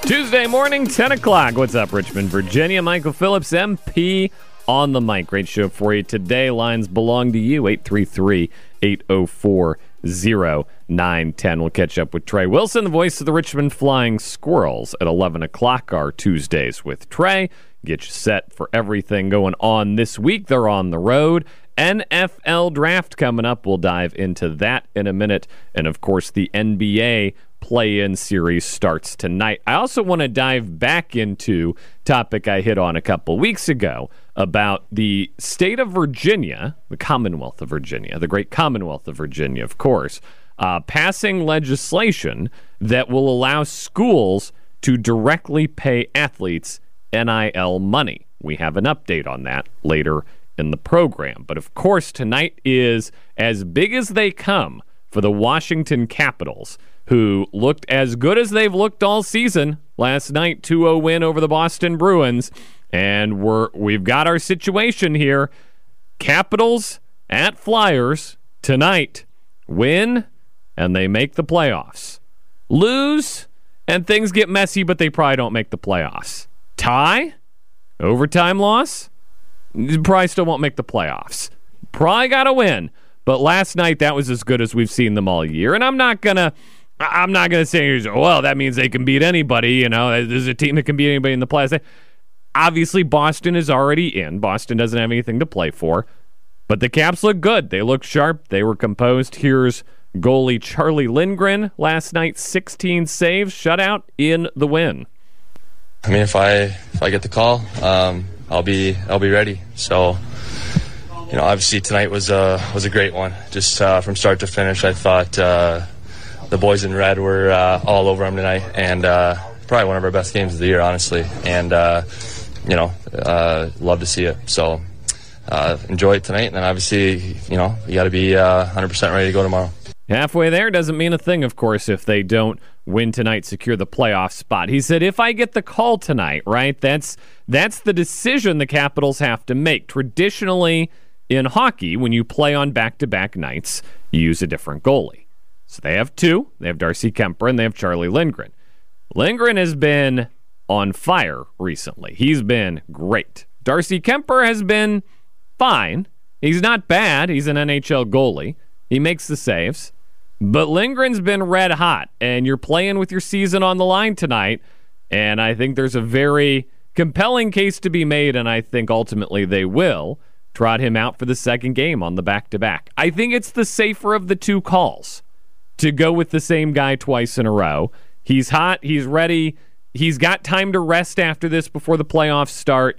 Tuesday morning, 10 o'clock. What's up, Richmond, Virginia? Michael Phillips, MP, on the mic. Great show for you today. Lines belong to you, 833-804-0910. We'll catch up with Trey Wilson, the voice of the Richmond Flying Squirrels, at 11 o'clock, our Tuesdays with Trey. Get you set for everything going on this week. They're on the road. NFL draft coming up. We'll dive into that in a minute. And, of course, the NBA play-in series starts tonight. I also want to dive back into topic I hit on a couple weeks ago about the state of Virginia, the Commonwealth of Virginia, the great Commonwealth of Virginia, of course, passing legislation that will allow schools to directly pay athletes NIL money. We have an update on that later in the program. But, of course, tonight is as big as they come for the Washington Capitals, who looked as good as they've looked all season. Last night, 2-0 win over the Boston Bruins. And we've got our situation here. Capitals at Flyers tonight. Win, and they make the playoffs. Lose, and things get messy, but they probably don't make the playoffs. Tie, overtime loss, probably still won't make the playoffs. Probably got to win. But last night, that was as good as we've seen them all year. And I'm not going to say, well, that means they can beat anybody. You know, there's a team that can beat anybody in the playoffs. Obviously, Boston is already in. Boston doesn't have anything to play for. But the Caps look good. They look sharp. They were composed. Here's goalie Charlie Lindgren last night, 16 saves, shutout in the win. I mean, if I get the call, I'll be ready. So, you know, obviously tonight was a great one. Just from start to finish, I thought the boys in red were all over them tonight, and probably one of our best games of the year, honestly. And you know, love to see it. So enjoy it tonight, and then obviously, you know, you got to be 100% ready to go tomorrow. Halfway there doesn't mean a thing, of course, if they don't win tonight, secure the playoff spot. He said, if I get the call tonight, right, that's the decision the Capitals have to make. Traditionally, in hockey, when you play on back-to-back nights, you use a different goalie. So they have two. They have Darcy Kemper, and they have Charlie Lindgren. Lindgren has been on fire recently. He's been great. Darcy Kemper has been fine. He's not bad. He's an NHL goalie. He makes the saves. But Lindgren's been red hot, and you're playing with your season on the line tonight, and I think there's a very compelling case to be made, and I think ultimately they will trot him out for the second game on the back-to-back. I think it's the safer of the two calls to go with the same guy twice in a row. He's hot. He's ready. He's got time to rest after this before the playoffs start.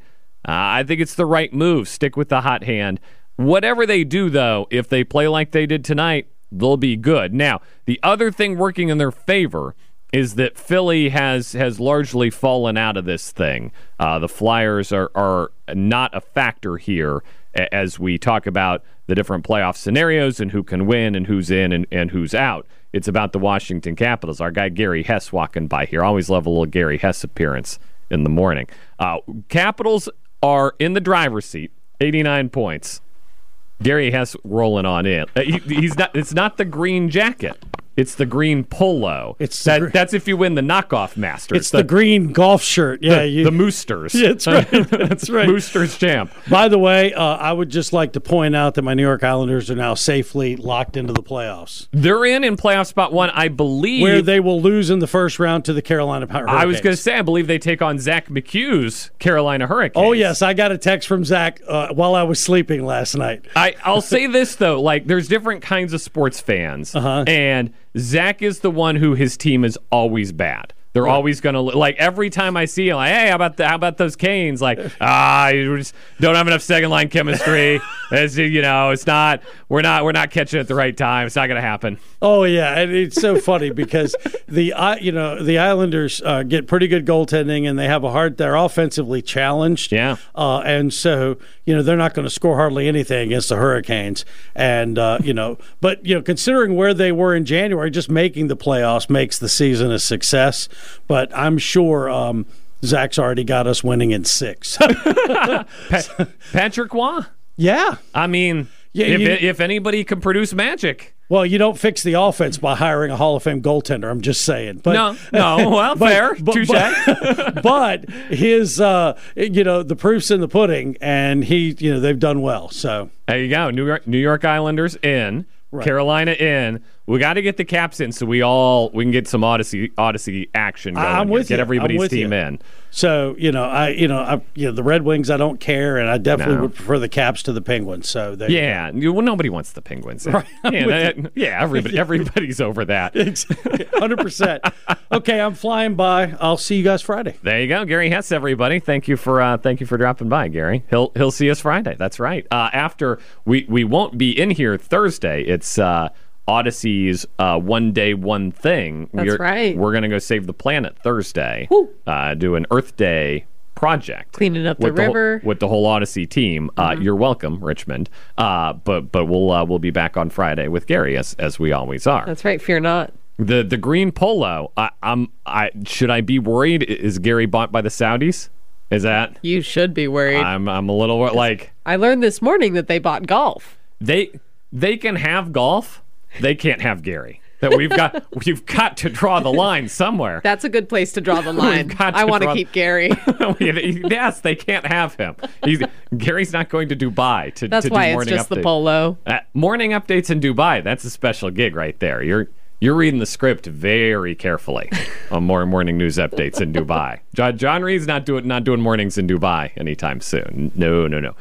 I think it's the right move. Stick with the hot hand. Whatever they do, though, if they play like they did tonight, they'll be good. Now, the other thing working in their favor is that Philly has largely fallen out of this thing. The Flyers are not a factor here as we talk about the different playoff scenarios and who can win and who's in and who's out. It's about the Washington Capitals. Our guy Gary Hess walking by here. Always love a little Gary Hess appearance in the morning. Capitals are in the driver's seat, 89 points. Gary Hess rolling on in. He's not. It's not the green jacket. It's the green polo. That's if you win the knockoff Masters. It's the green golf shirt. Yeah, the Moosters. Yeah, that's right. That's right. Moosters champ. By the way, I would just like to point out that my New York Islanders are now safely locked into the playoffs. They're in playoff spot one, I believe. Where they will lose in the first round to the Carolina Hurricanes. I was going to say, I believe they take on Zach McHugh's Carolina Hurricanes. Oh, yes. I got a text from Zach while I was sleeping last night. I'll say this, though. Like, there's different kinds of sports fans. And Zach is the one who his team is always bad. They're always going to, like, every time I see him, like, hey, how about those Canes? Like, you just don't have enough second line chemistry. It's, it's not, we're not catching it at the right time. It's not going to happen. Oh yeah, and it's so funny because the Islanders get pretty good goaltending and they have they're offensively challenged. Yeah. And so, they're not going to score hardly anything against the Hurricanes. And, but considering where they were in January, just making the playoffs makes the season a success. But I'm sure Zach's already got us winning in 6. Patrick Waugh? Yeah. I mean, if anybody can produce magic, Well, you don't fix the offense by hiring a Hall of Fame goaltender. I'm just saying. But, no. Well, fair. Touche. But his, the proof's in the pudding, and they've done well. So there you go. New York Islanders in, right. Carolina in. We got to get the Caps in so we can get some Odyssey action going. I'm with get you. everybody's team in. So the Red Wings, I don't care, and I definitely would prefer the Caps to the Penguins. So nobody wants the Penguins. Right. Everybody's over that. 100%. Okay, I'm flying by. I'll see you guys Friday. There you go, Gary Hess. Everybody, thank you for dropping by, Gary. He'll see us Friday. That's right. After we won't be in here Thursday. It's Odyssey's One Day, One Thing. That's right. We're going to go save the planet Thursday. Do an Earth Day project. Cleaning up the river. With the whole Odyssey team. You're welcome, Richmond. But we'll be back on Friday with Gary, as we always are. That's right. Fear not. The green polo, should I be worried? Is Gary bought by the Saudis? Is that? You should be worried. I'm a little like... I learned this morning that they bought golf. They can have golf. They can't have Gary. That we've got to draw the line somewhere. That's a good place to draw the line. I want to keep Gary. Yes, they can't have him. Gary's not going to Dubai to That's do why morning it's just updates. the polo. Morning updates in Dubai. That's a special gig right there. You're reading the script very carefully on more morning news updates in Dubai. John Reed's not doing mornings in Dubai anytime soon. No.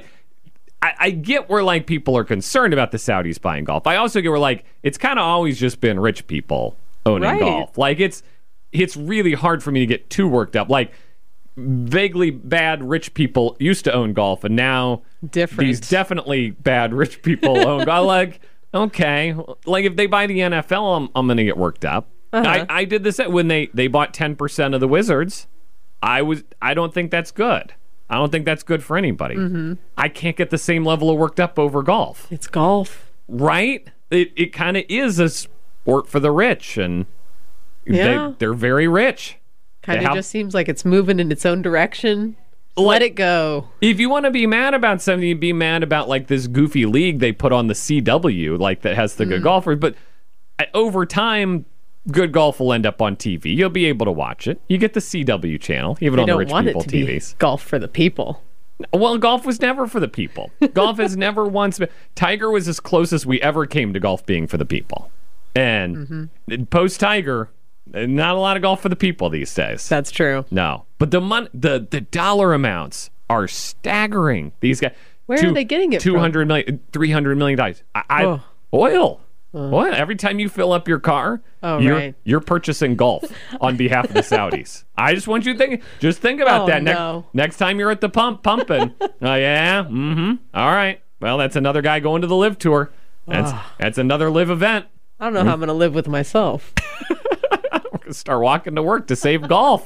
I get where like people are concerned about the Saudis buying golf. I also get where like it's kind of always just been rich people owning golf. Like it's really hard for me to get too worked up. Like vaguely bad rich people used to own golf, and now these definitely bad rich people own golf. Like okay, like if they buy the NFL, I'm gonna get worked up. I did this when they bought 10% of the Wizards. I don't think that's good. I don't think that's good for anybody. Mm-hmm. I can't get the same level of worked up over golf. It's golf. Right? It kind of is a sport for the rich, and they're very rich. Kind of just seems like it's moving in its own direction. Let it go. If you want to be mad about something, you'd be mad about like this goofy league they put on the CW, like that has the good golfers. But over time, good golf will end up on TV. You'll be able to watch it. You get the CW channel, even on the rich people TVs. Golf for the people. Well, golf was never for the people. Golf has never once been. Tiger was as close as we ever came to golf being for the people. And post-Tiger, not a lot of golf for the people these days. That's true. No. But the dollar amounts are staggering. These guys. Where are they getting it $200 million, $300 million. Oil. What? Every time you fill up your car, you're purchasing golf on behalf of the Saudis. I just want you to think about that. Next time you're at the pump pumping. Yeah. Mm-hmm. All right. Well, that's another guy going to the live tour. That's another live event. I don't know how I'm going to live with myself. I'm going to start walking to work to save golf.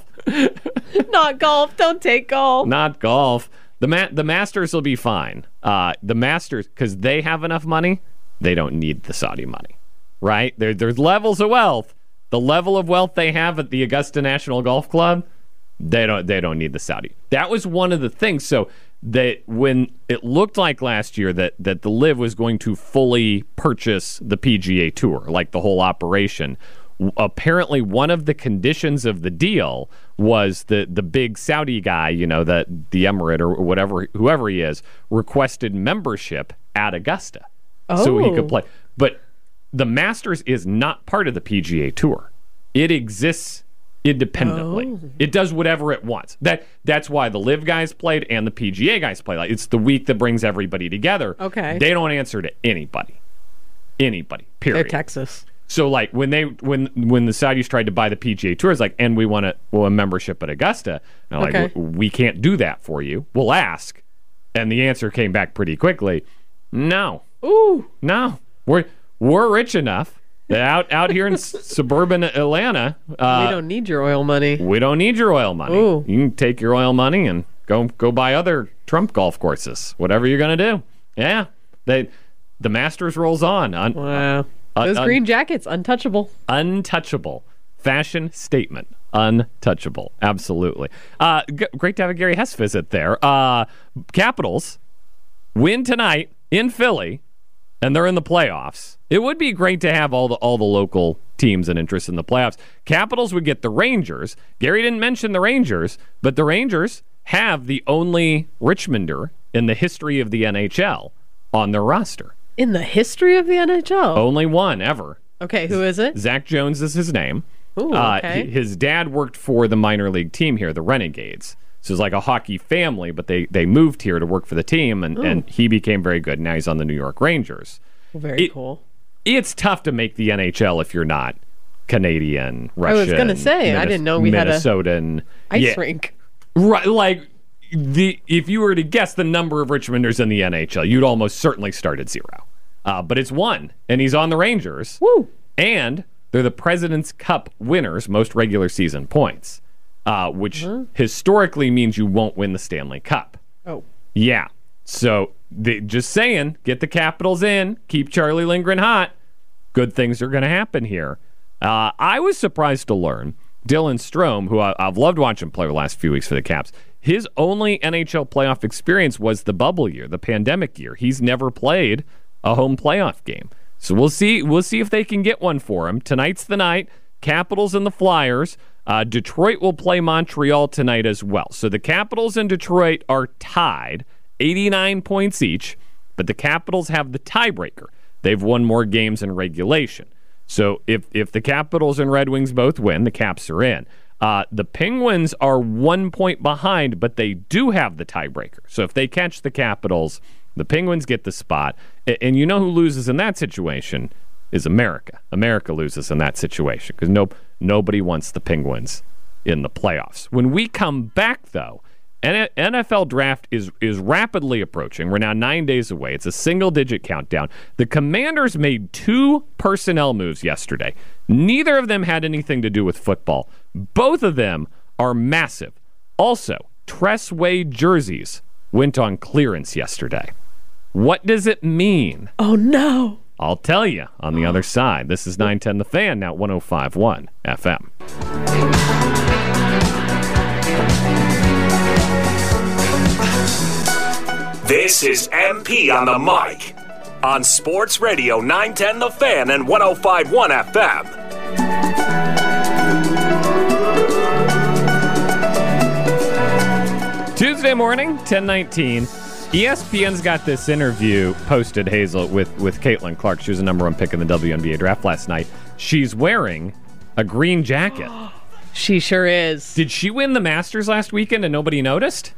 Not golf. Don't take golf. Not golf. The Masters will be fine. The Masters, because they have enough money. They don't need the Saudi money, right? There's levels of wealth. The level of wealth they have at the Augusta National Golf Club, they don't need the Saudi. That was one of the things. So that when it looked like last year that the LIV was going to fully purchase the PGA Tour, like the whole operation, apparently one of the conditions of the deal was the big Saudi guy, the Emirate or whatever, whoever he is, requested membership at Augusta. So he could play. But the Masters is not part of the PGA Tour. It exists independently. It does whatever it wants. That's why the LIV guys played and the PGA guys play. Like, it's the week that brings everybody together. Okay. They don't answer to anybody. Anybody. Period. They're Texas. So like when the Saudis tried to buy the PGA Tour, it's like, and we want a membership at Augusta. And like, we can't do that for you. We'll ask. And the answer came back pretty quickly. No. Ooh. No. We're rich enough that out here in suburban Atlanta. We don't need your oil money. We don't need your oil money. Ooh. You can take your oil money and go buy other Trump golf courses. Whatever you're going to do. Yeah. The Masters rolls on. Wow. Those green jackets, untouchable. Untouchable. Fashion statement. Untouchable. Absolutely. Great to have a Gary Hess visit there. Capitals win tonight in Philly. and they're in the playoffs. It would be great to have all the local teams and interest in the playoffs. Capitals would get the Rangers. Gary didn't mention the Rangers, but the Rangers have the only Richmonder in the history of the NHL on their roster. In the history of the NHL? Only one ever. Okay, who is it? Zach Jones is his name. Ooh, okay. His dad worked for the minor league team here, the Renegades. So it's like a hockey family, but they moved here to work for the team, and he became very good. Now he's on the New York Rangers. Very cool. It's tough to make the NHL if you're not Canadian, Russian. I was going to say, I didn't know we had a Minnesotan ice rink. Right, like if you were to guess the number of Richmonders in the NHL, you'd almost certainly start at 0. But it's 1, and he's on the Rangers. Woo! And they're the President's Cup winners, most regular season points, which historically means you won't win the Stanley Cup. Oh. Yeah. So just saying, get the Capitals in, keep Charlie Lindgren hot. Good things are going to happen here. I was surprised to learn Dylan Strome, who I've loved watching play the last few weeks for the Caps, his only NHL playoff experience was the bubble year, the pandemic year. He's never played a home playoff game. So we'll see if they can get one for him. Tonight's the night. Capitals and the Flyers. Detroit will play Montreal tonight as well. So the Capitals and Detroit are tied, 89 points each, but the Capitals have the tiebreaker. They've won more games in regulation. So if the Capitals and Red Wings both win, the Caps are in. The Penguins are 1 point behind, but they do have the tiebreaker. So if they catch the Capitals, the Penguins get the spot. And you know who loses in that situation is America. America loses in that situation because nobody wants the Penguins in the playoffs. When we come back, though, NFL draft is rapidly approaching. We're now 9 days away. It's a single-digit countdown. The Commanders made 2 personnel moves yesterday. Neither of them had anything to do with football. Both of them are massive. Also, Tress Way jerseys went on clearance yesterday. What does it mean? Oh, no. I'll tell you on the other side. This is 910 The Fan, now 105.1 FM. This is MP on the mic on Sports Radio 910 The Fan and 105.1 FM. Tuesday morning, 10:19. ESPN's got this interview posted, Hazel, with Caitlin Clark. She was the number 1 pick in the WNBA draft last night. She's wearing a green jacket. She sure is. Did she win the Masters last weekend and nobody noticed?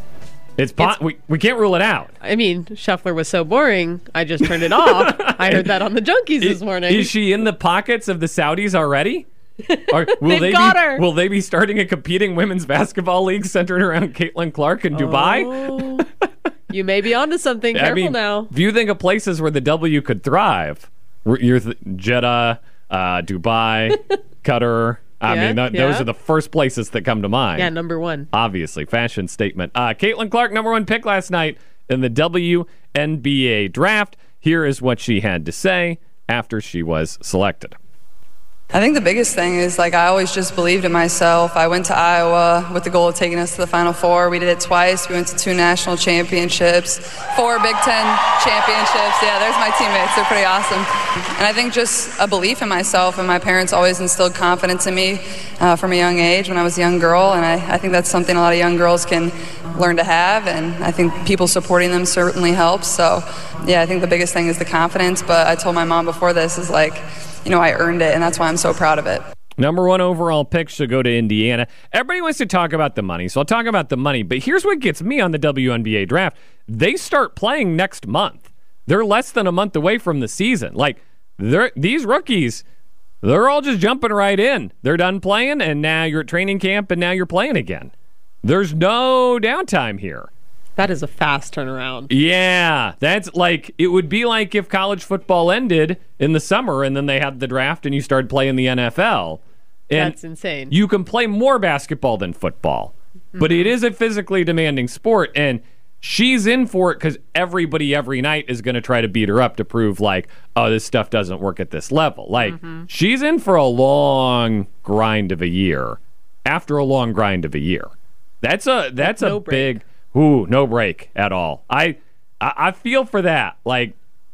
We can't rule it out. I mean, Scheffler was so boring, I just turned it off. I heard that on the Junkies this morning. Is she in the pockets of the Saudis already? Or will they be starting a competing women's basketball league centered around Caitlin Clark in Dubai? Oh, you may be onto something. Careful now. If you think of places where the W could thrive, Jeddah, Dubai, Qatar. Those are the first places that come to mind. Yeah, number 1. Obviously, fashion statement. Caitlin Clark, number 1 pick last night in the WNBA draft. Here is what she had to say after she was selected. I think the biggest thing is, I always just believed in myself. I went to Iowa with the goal of taking us to the Final Four. We did it twice. We went to 2 national championships, 4 Big Ten championships. Yeah, there's my teammates. They're pretty awesome. And I think just a belief in myself, and my parents always instilled confidence in me from a young age when I was a young girl, and I think that's something a lot of young girls can learn to have, and I think people supporting them certainly helps. So, yeah, I think the biggest thing is the confidence, but I told my mom before this is I earned it, and that's why I'm so proud of it. Number 1 overall pick should go to Indiana. Everybody wants to talk about the money, so I'll talk about the money. But here's what gets me on the WNBA draft. They start playing next month. They're less than a month away from the season. These rookies, they're all just jumping right in. They're done playing, and now you're at training camp, and now you're playing again. There's no downtime here. That is a fast turnaround. Yeah, that's it would be like if college football ended in the summer and then they had the draft and you started playing the NFL. And that's insane. You can play more basketball than football, but it is a physically demanding sport, and she's in for it because everybody every night is going to try to beat her up to prove this stuff doesn't work at this level. She's in for a long grind of a year after a long grind of a year. That's a big... Ooh, no break at all. I feel for that.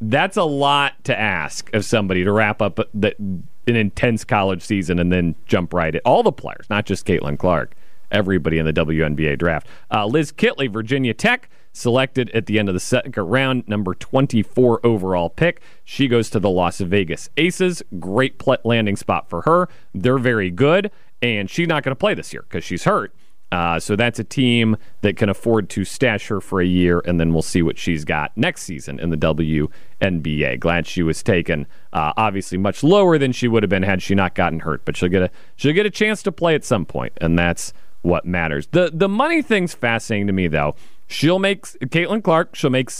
that's a lot to ask of somebody to wrap up an intense college season and then jump right at all the players, not just Caitlin Clark, everybody in the WNBA draft. Liz Kitley, Virginia Tech, selected at the end of the second round, number 24 overall pick. She goes to the Las Vegas Aces. Great landing spot for her. They're very good, and she's not going to play this year because she's hurt. So that's a team that can afford to stash her for a year, and then we'll see what she's got next season in the WNBA. Glad she was taken, obviously much lower than she would have been had she not gotten hurt, but she'll get a chance to play at some point, and that's what matters. The money thing's fascinating to me, though. Caitlin Clark, she'll make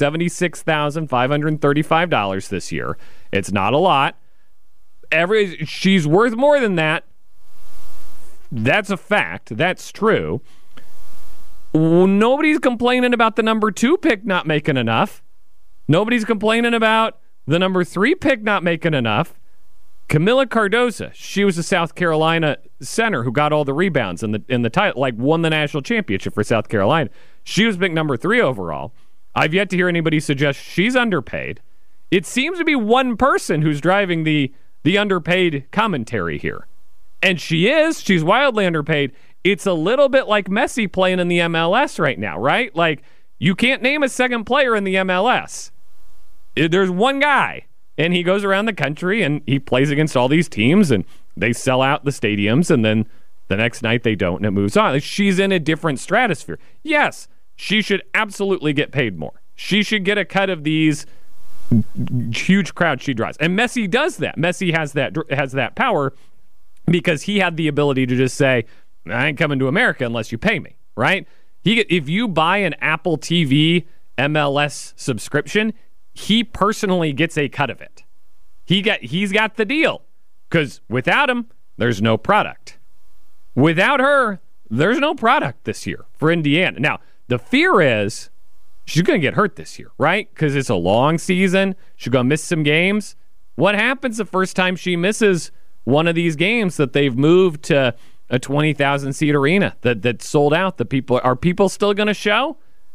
$76,535 this year. It's not a lot. She's worth more than that. That's a fact. That's true. Nobody's complaining about the number 2 pick not making enough. Nobody's complaining about the number 3 pick not making enough. Camila Cardoza, she was a South Carolina center who got all the rebounds in the title, like won the national championship for South Carolina. She was picked number 3 overall. I've yet to hear anybody suggest she's underpaid. It seems to be one person who's driving the underpaid commentary here. And she's wildly underpaid. It's a little bit like Messi playing in the MLS right now, right? Like, you can't name a second player in the MLS. There's one guy, and he goes around the country, and he plays against all these teams, and they sell out the stadiums, and then the next night they don't, and it moves on. Like, she's in a different stratosphere. Yes, she should absolutely get paid more. She should get a cut of these huge crowds she draws. And Messi does that. Messi has that power, because he had the ability to just say, I ain't coming to America unless you pay me, right? If you buy an Apple TV MLS subscription, he personally gets a cut of it. He's got the deal, because without him, there's no product. Without her, there's no product this year for Indiana. Now, the fear is she's going to get hurt this year, right? Because it's a long season. She's going to miss some games. What happens the first time she misses one of these games that they've moved to a 20,000 seat arena that's sold out? Are people still going to show?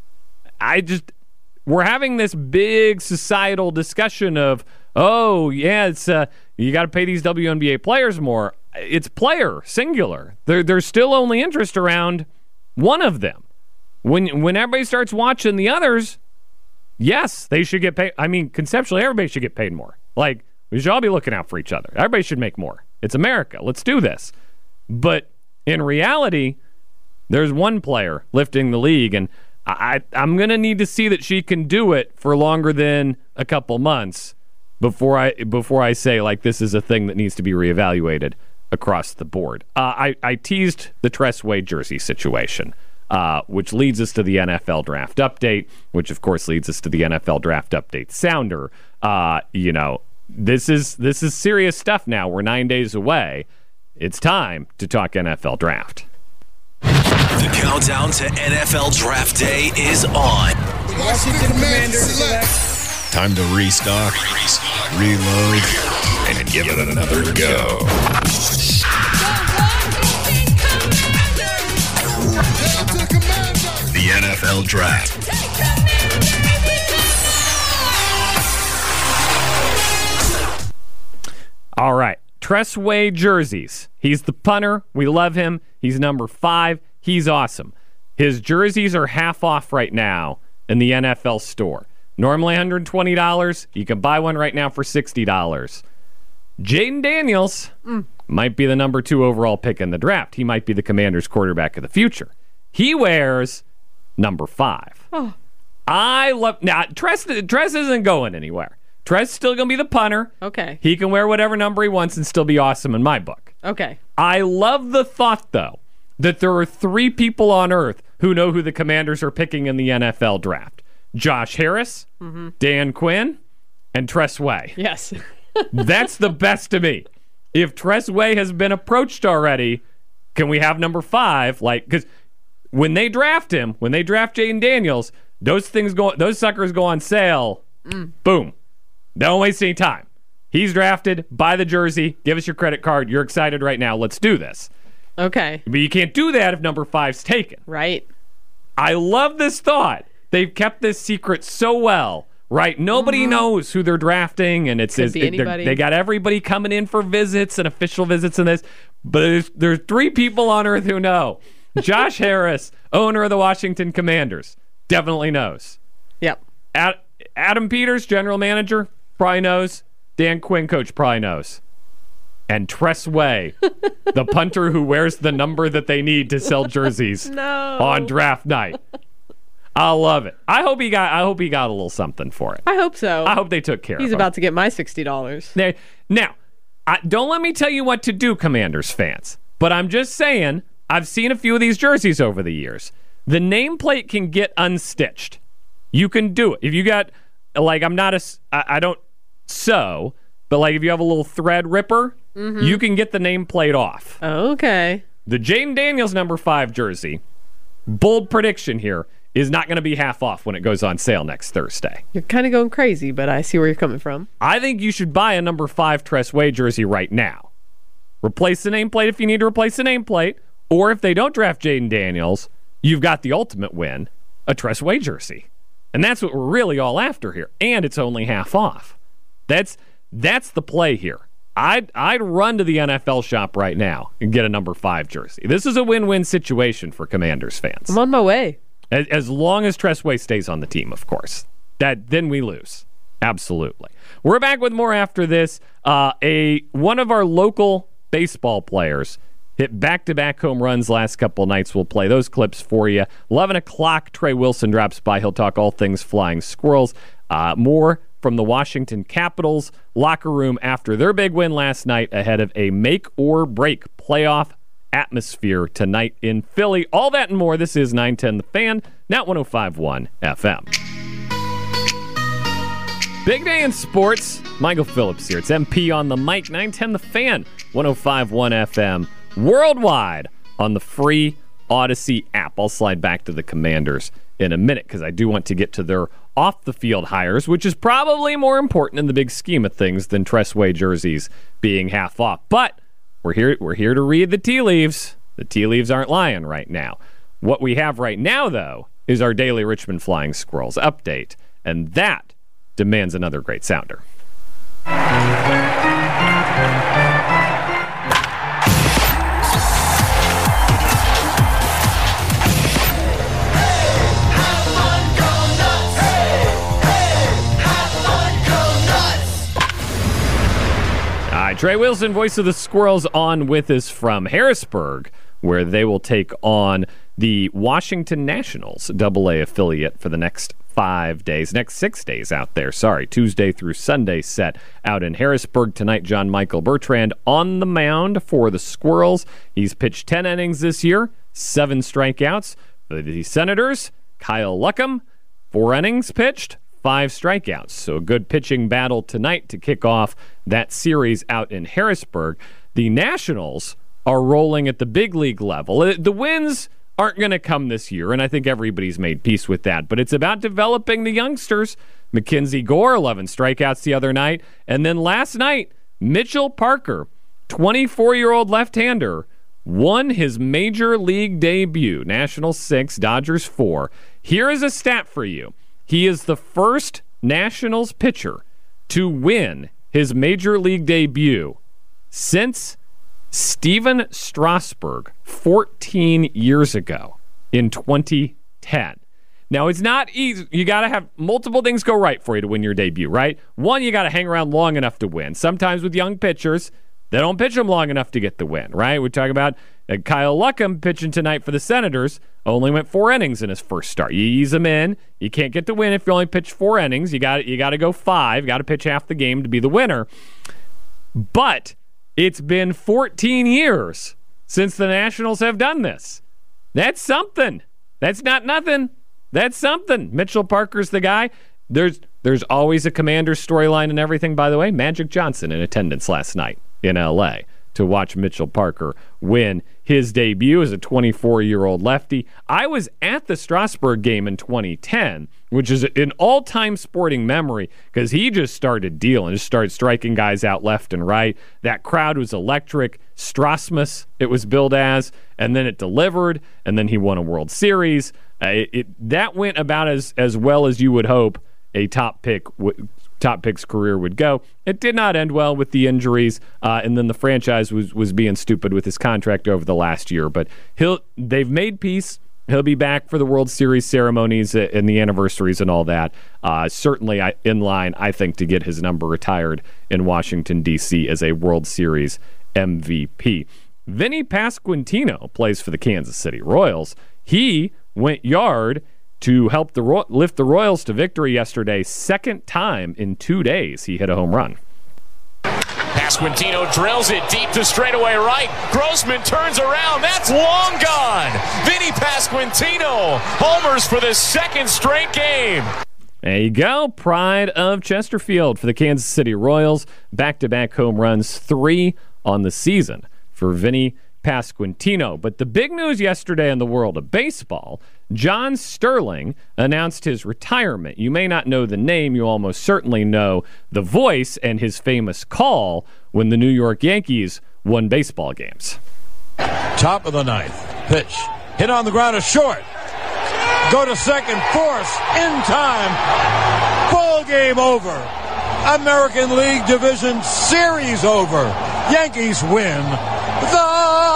We're having this big societal discussion of, oh yeah, it's you got to pay these WNBA players more. It's player singular. There's still only interest around one of them. When everybody starts watching the others, yes, they should get paid. I mean, conceptually, everybody should get paid more. Like, we should all be looking out for each other. Everybody should make more. It's America. Let's do this. But in reality, there's one player lifting the league, and I'm going to need to see that she can do it for longer than a couple months before I say, like, this is a thing that needs to be reevaluated across the board. I teased the Tress Way jersey situation, which leads us to the NFL draft update, which, of course, leads us to the NFL draft update sounder. This is serious stuff now. We're 9 days away. It's time to talk NFL draft. The countdown to NFL Draft Day is on. The Washington Commanders select. Time to restock, reload, and give it another go. The NFL Draft. All right. Tress Way jerseys. He's the punter. We love him. He's number 5. He's awesome. His jerseys are half off right now in the NFL store. Normally $120. You can buy one right now for $60. Jayden Daniels might be the number 2 overall pick in the draft. He might be the Commanders' quarterback of the future. He wears number 5. Oh. I love... Now, Tress isn't going anywhere. Tress still going to be the punter. Okay. He can wear whatever number he wants and still be awesome in my book. Okay. I love the thought, though, that there are 3 people on earth who know who the Commanders are picking in the NFL draft. Josh Harris, Dan Quinn, and Tress Way. Yes. That's the best to me. If Tress Way has been approached already, can we have number 5? Like, because when they draft him, when they draft Jayden Daniels, those suckers go on sale. Boom. Don't waste any time. He's drafted. Buy the jersey. Give us your credit card. You're excited right now. Let's do this. Okay. But you can't do that if number 5's taken. Right. I love this thought. They've kept this secret so well right? Nobody knows who they're drafting, and Could be anybody. they got everybody coming in for visits and official visits and this. But there's 3 people on earth who know. Josh Harris, owner of the Washington Commanders, definitely knows. Yep. Adam Peters, general manager, probably knows. Dan Quinn, coach, probably knows. And Tress Way, the punter who wears the number that they need to sell jerseys on draft night. I love it. I hope he got a little something for it. I hope so. I hope they took care of him. He's about to get my $60. Now, don't let me tell you what to do, Commanders fans. But I'm just saying, I've seen a few of these jerseys over the years. The nameplate can get unstitched. You can do it. If you got, like, I don't sew, but like if you have a little thread ripper, you can get the nameplate off. Okay. The Jaden Daniels number 5 jersey, bold prediction here, is not going to be half off when it goes on sale next Thursday. You're kind of going crazy, but I see where you're coming from. I think you should buy a number 5 Tress Way jersey right now. Replace the nameplate if you need to replace the nameplate, or if they don't draft Jaden Daniels, you've got the ultimate win, a Tress Way jersey. And that's what we're really all after here. And it's only half off. That's the play here. I'd run to the NFL shop right now and get a number 5 jersey. This is a win-win situation for Commanders fans. I'm on my way. As long as Tress Way stays on the team, of course. Then we lose. Absolutely. We're back with more after this. One of our local baseball players hit back-to-back home runs last couple nights. We'll play those clips for you. 11 o'clock, Trey Wilson drops by. He'll talk all things Flying Squirrels. More from the Washington Capitals locker room after their big win last night ahead of a make-or-break playoff atmosphere tonight in Philly. All that and more. This is 910 The Fan, now 105.1 FM. Big day in sports. Michael Phillips here. It's MP on the mic. 910 The Fan, 105.1 FM. Worldwide on the free Odyssey app. I'll slide back to the Commanders in a minute because I do want to get to their off-the-field hires, which is probably more important in the big scheme of things than Tress Way jerseys being half off. But we're here to read the tea leaves. The tea leaves aren't lying right now. What we have right now, though, is our daily Richmond Flying Squirrels update, and that demands another great sounder. Trey Wilson, voice of the Squirrels, on with us from Harrisburg, where they will take on the Washington Nationals, AA affiliate, for the next 5 days. Next 6 days out there. Tuesday through Sunday set out in Harrisburg. Tonight, John Michael Bertrand on the mound for the Squirrels. He's pitched 10 innings this year, 7 strikeouts. For the Senators, Kyle Luckham, 4 innings pitched, 5 strikeouts. So a good pitching battle tonight to kick off that series out in Harrisburg. The Nationals are rolling at the big league level. The wins aren't going to come this year, and I think everybody's made peace with that. But it's about developing the youngsters. Mackenzie Gore, 11 strikeouts the other night. And then last night, Mitchell Parker, 24-year-old left-hander, won his major league debut. Nationals 6, Dodgers 4. Here is a stat for you. He is the first Nationals pitcher to win his major league debut since Steven Strasburg 14 years ago in 2010. Now, it's not easy. You got to have multiple things go right for you to win your debut, right? One, you got to hang around long enough to win. Sometimes with young pitchers, they don't pitch them long enough to get the win, right? We talk about Kyle Luckham pitching tonight for the Senators. Only went 4 innings in his first start. You ease him in. You can't get the win if you only pitch 4 innings. You got to go 5. You got to pitch half the game to be the winner. But it's been 14 years since the Nationals have done this. That's something. That's not nothing. That's something. Mitchell Parker's the guy. There's always a Commander's storyline and everything, by the way. Magic Johnson in attendance last night in L.A. to watch Mitchell Parker win his debut as a 24-year-old lefty. I was at the Strasburg game in 2010, which is an all-time sporting memory because he just started dealing, just started striking guys out left and right. That crowd was electric. Strasmus, it was billed as, and then it delivered, and then he won a World Series. That went about as well as you would hope a top pick's career would go. It did not end well with the injuries, and then the franchise was being stupid with his contract over the last year. But they've made peace. He'll be back for the World Series ceremonies and the anniversaries and all that. Certainly in line, I think, to get his number retired in Washington, D.C. as a World Series MVP. Vinny Pasquantino plays for the Kansas City Royals. He went yard to help lift the Royals to victory yesterday. Second time in 2 days he hit a home run. Pasquantino drills it deep to straightaway right. Grossman turns around. That's long gone. Vinny Pasquantino homers for the second straight game. There you go. Pride of Chesterfield for the Kansas City Royals. Back-to-back home runs, 3 on the season for Vinny Pasquantino. But the big news yesterday in the world of baseball, John Sterling announced his retirement. You may not know the name. You almost certainly know the voice and his famous call when the New York Yankees won baseball games. Top of the ninth. Pitch. Hit on the ground is short. Go to second. Force. In time. Ball game over. American League Division Series over. Yankees win. The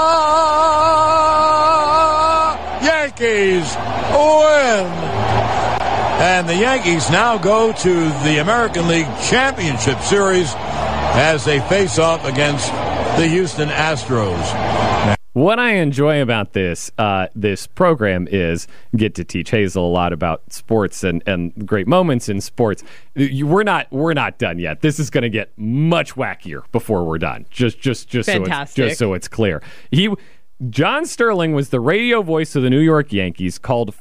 Yankees win. And the Yankees now go to the American League Championship Series as they face off against the Houston Astros. What I enjoy about this program is get to teach Hazel a lot about sports and great moments in sports. We're not done yet. This is going to get much wackier before we're done. Just so it's clear. John Sterling was the radio voice of the New York Yankees, called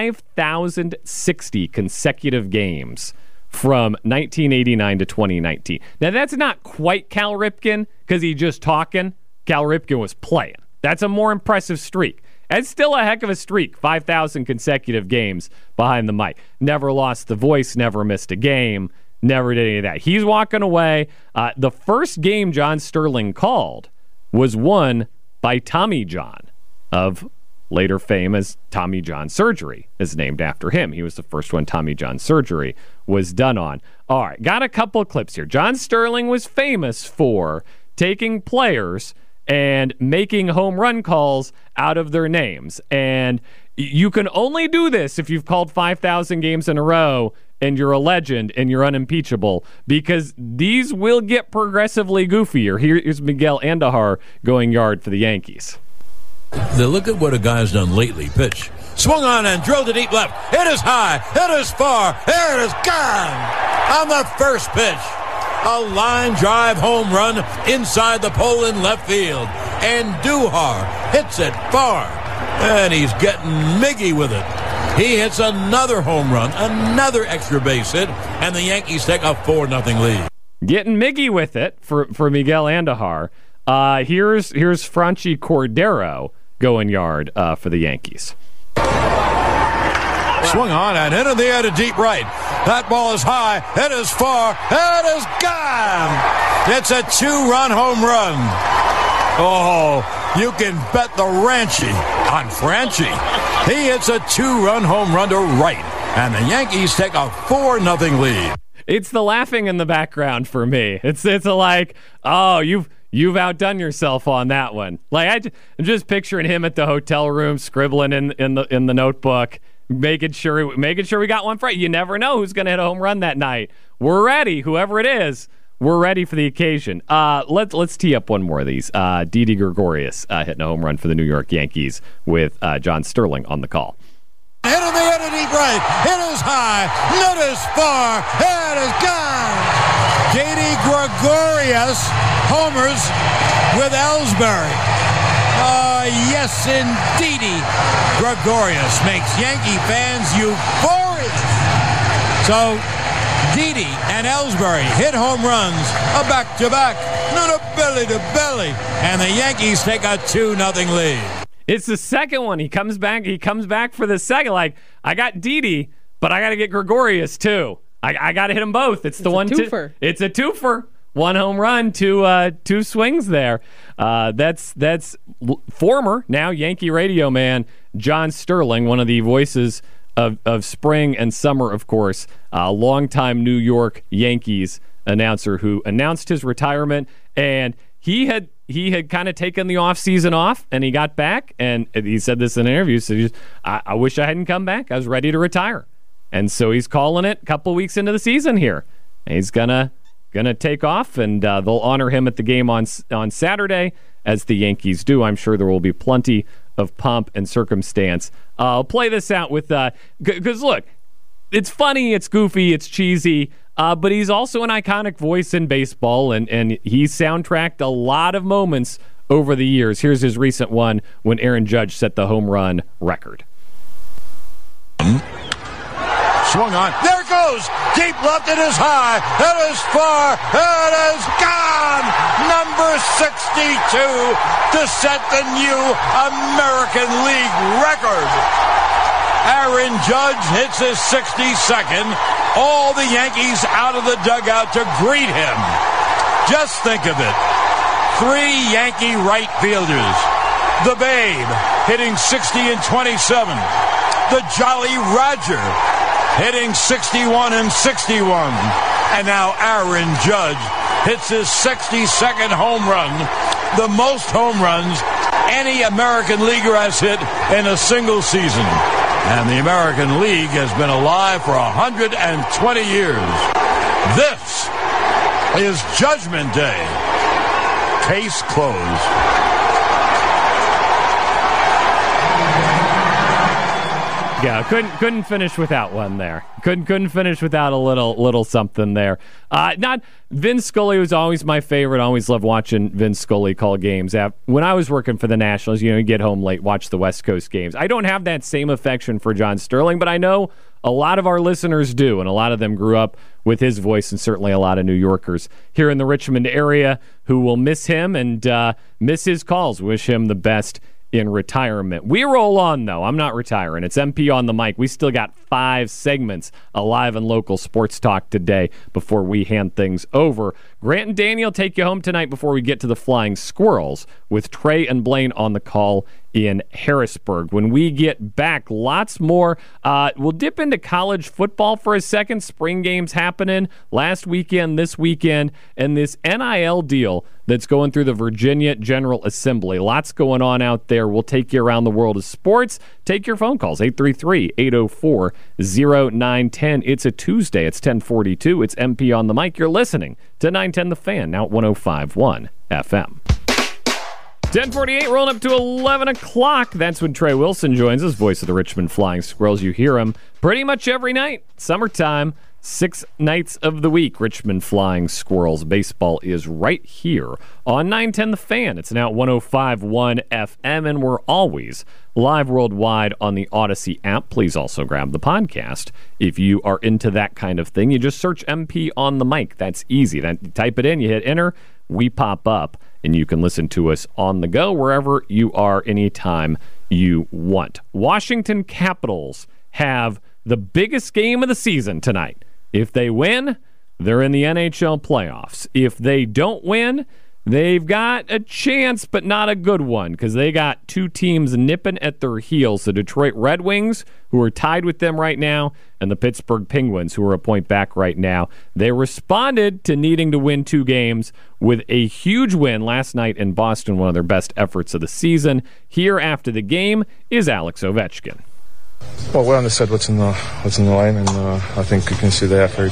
5,060 consecutive games from 1989 to 2019. Now, that's not quite Cal Ripken because he's just talking. Cal Ripken was playing. That's a more impressive streak. That's still a heck of a streak, 5,000 consecutive games behind the mic. Never lost the voice, never missed a game, never did any of that. He's walking away. The first game John Sterling called was won by Tommy John, of later fame as Tommy John Surgery, is named after him. He was the first one Tommy John Surgery was done on. All right, got a couple of clips here. John Sterling was famous for taking players and making home run calls out of their names. And you can only do this if you've called 5,000 games in a row and you're a legend and you're unimpeachable, because these will get progressively goofier. Here's Miguel Andujar going yard for the Yankees. Now look at what a guy's done lately. Pitch. Swung on and drilled to deep left. It is high. It is far. There it is. Gone on the first pitch. A line drive home run inside the pole in left field. Andujar hits it far. And he's getting miggy with it. He hits another home run, another extra base hit, and the Yankees take a 4-0 lead. Getting miggy with it for Miguel Andujar. Here's Franchi Cordero going yard for the Yankees. Swung on and into the air to deep right. That ball is high. It is far. It is gone. It's a 2-run home run. Oh, you can bet the Ranchi on Franchi. He hits a 2-run home run to right, and the Yankees take a 4-0 lead. It's the laughing in the background for me. It's like, oh, you've outdone yourself on that one. Like I'm just picturing him at the hotel room scribbling in the notebook, making sure we got one right. You never know who's going to hit a home run that night. We're ready, whoever it is. We're ready for the occasion. Let's tee up one more of these. Didi Gregorius hitting a home run for the New York Yankees with John Sterling on the call. Hit in the air to deep right. It is high. It is far. It is gone. Didi Gregorius homers with Ellsbury. Yes, indeedy. Gregorius makes Yankee fans euphorious. So Didi and Ellsbury hit home runs, a back-to-back, not a belly-to-belly, and the Yankees take a 2-0 lead. It's the second one. He comes back for the second. Like, I got Didi, but I got to get Gregorius too. I got to hit them both. It's a twofer. It's a twofer. One home run, two swings there. That's former, now Yankee radio man, John Sterling, one of the voices of spring and summer, of course, a longtime New York Yankees announcer who announced his retirement, and he had kind of taken the offseason off, and he got back, and he said this in an interview, so I wish I hadn't come back. I was ready to retire. And so he's calling it a couple weeks into the season here. He's gonna take off, and they'll honor him at the game on Saturday, as the Yankees do. I'm sure there will be plenty of pomp and circumstance. I'll play this out with because look, it's funny, it's goofy, it's cheesy, but he's also an iconic voice in baseball, and he soundtracked a lot of moments over the years. Here's his recent one when Aaron Judge set the home run record. Swung on. There it goes. Deep left. It is high. It is far. It is gone. Number 62 to set the new American League record. Aaron Judge hits his 62nd. All the Yankees out of the dugout to greet him. Just think of it. 3 Yankee right fielders. The Babe hitting 60 and 27. The Jolly Roger hitting 61 and 61. And now Aaron Judge hits his 62nd home run, the most home runs any American leaguer has hit in a single season. And the American League has been alive for 120 years. This is Judgment Day. Case closed. Yeah, couldn't finish without one there. Couldn't finish without a little something there. Not Vin Scully was always my favorite. I always loved watching Vin Scully call games. When I was working for the Nationals, you get home late, watch the West Coast games. I don't have that same affection for John Sterling, but I know a lot of our listeners do, and a lot of them grew up with his voice, and certainly a lot of New Yorkers here in the Richmond area who will miss him and miss his calls. Wish him the best in retirement. We roll on, though. I'm not retiring. It's MP on the mic. We still got 5 segments of live and local sports talk today before we hand things over. Grant and Daniel take you home tonight before we get to the Flying Squirrels with Trey and Blaine on the call in Harrisburg. When we get back, lots more. We'll dip into college football for a second. Spring games happening last weekend, this weekend, and this NIL deal that's going through the Virginia General Assembly. Lots going on out there. We'll take you around the world of sports. Take your phone calls, 833-804-0910. It's a Tuesday. It's 10:42. It's MP on the mic. You're listening to 910 The Fan, now at 105.1 FM. 10:48, rolling up to 11 o'clock. That's when Trey Wilson joins us, voice of the Richmond Flying Squirrels. You hear him pretty much every night. Summertime, 6 nights of the week. Richmond Flying Squirrels baseball is right here on 910 The Fan. It's now at 105.1 FM, and we're always live worldwide on the Odyssey app. Please also grab the podcast. If you are into that kind of thing, you just search MP on the mic. That's easy. Then you type it in, you hit enter, we pop up, and you can listen to us on the go wherever you are anytime you want. Washington Capitals have the biggest game of the season tonight. If they win, they're in the NHL playoffs. If they don't win, they've got a chance, but not a good one, because they got 2 teams nipping at their heels. The Detroit Red Wings, who are tied with them right now, and the Pittsburgh Penguins, who are a point back right now. They responded to needing to win 2 games with a huge win last night in Boston, one of their best efforts of the season. Here after the game is Alex Ovechkin. Well, we understood what's in the line, and I think you can see the effort.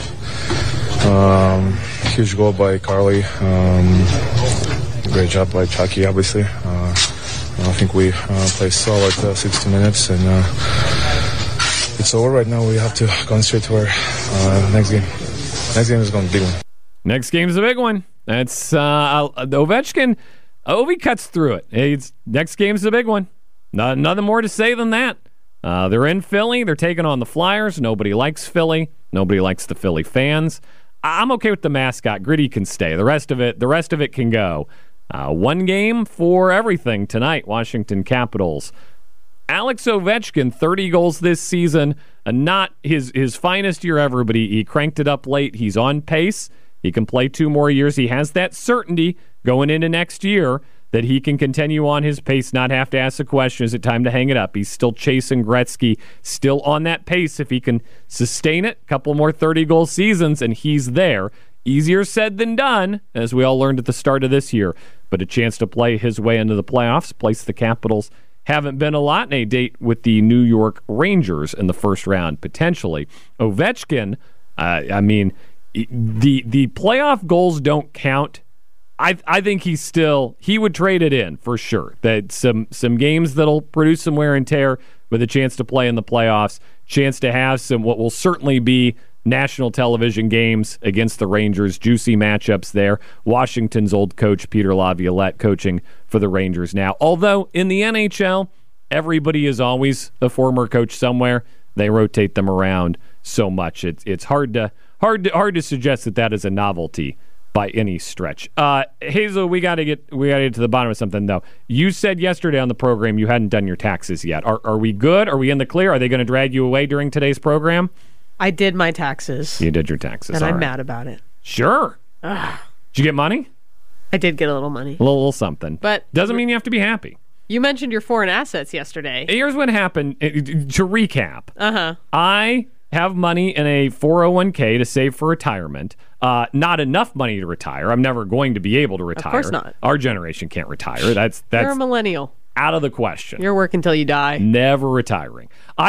Huge goal by Carly. Great job by Chucky, obviously. I think we played solid 60 minutes, and it's over right now. We have to concentrate to our next game. Next game is going to be a big one. Next game is a big one. That's Ovechkin. Ovi cuts through it. Next game's a big one. Nothing more to say than that. They're in Philly. They're taking on the Flyers. Nobody likes Philly. Nobody likes the Philly fans. I'm okay with the mascot. Gritty can stay. The rest of it can go. 1 game for everything tonight. Washington Capitals. Alex Ovechkin, 30 goals this season. Not his finest year ever, but he cranked it up late. He's on pace. He can play 2 more years. He has that certainty going into next year that he can continue on his pace, not have to ask the question, is it time to hang it up? He's still chasing Gretzky, still on that pace. If he can sustain it, a couple more 30-goal seasons, and he's there. Easier said than done, as we all learned at the start of this year, but a chance to play his way into the playoffs, place the Capitals haven't been a lot in a date with the New York Rangers in the first round, potentially. Ovechkin, the playoff goals don't count. I think he would trade it in for sure. That some games that'll produce some wear and tear with a chance to play in the playoffs, chance to have some what will certainly be national television games against the Rangers, juicy matchups there. Washington's old coach, Peter Laviolette, coaching for the Rangers now. Although in the NHL, everybody is always a former coach somewhere. They rotate them around so much. It's hard to suggest that is a novelty by any stretch. Hazel, we got to get to the bottom of something though. You said yesterday on the program you hadn't done your taxes yet. Are we good? Are we in the clear? Are they going to drag you away during today's program? I did my taxes. You did your taxes. And I'm right. mad about it. Sure. Did you get money? I did get a little money. A little something. But doesn't mean you have to be happy. You mentioned your foreign assets yesterday. Here's what happened. To recap. Uh-huh. I have money in a 401k to save for retirement. Not enough money to retire. I'm never going to be able to retire. Of course not. Our generation can't retire. That's You're a millennial. Out of the question. You're working until you die. Never retiring.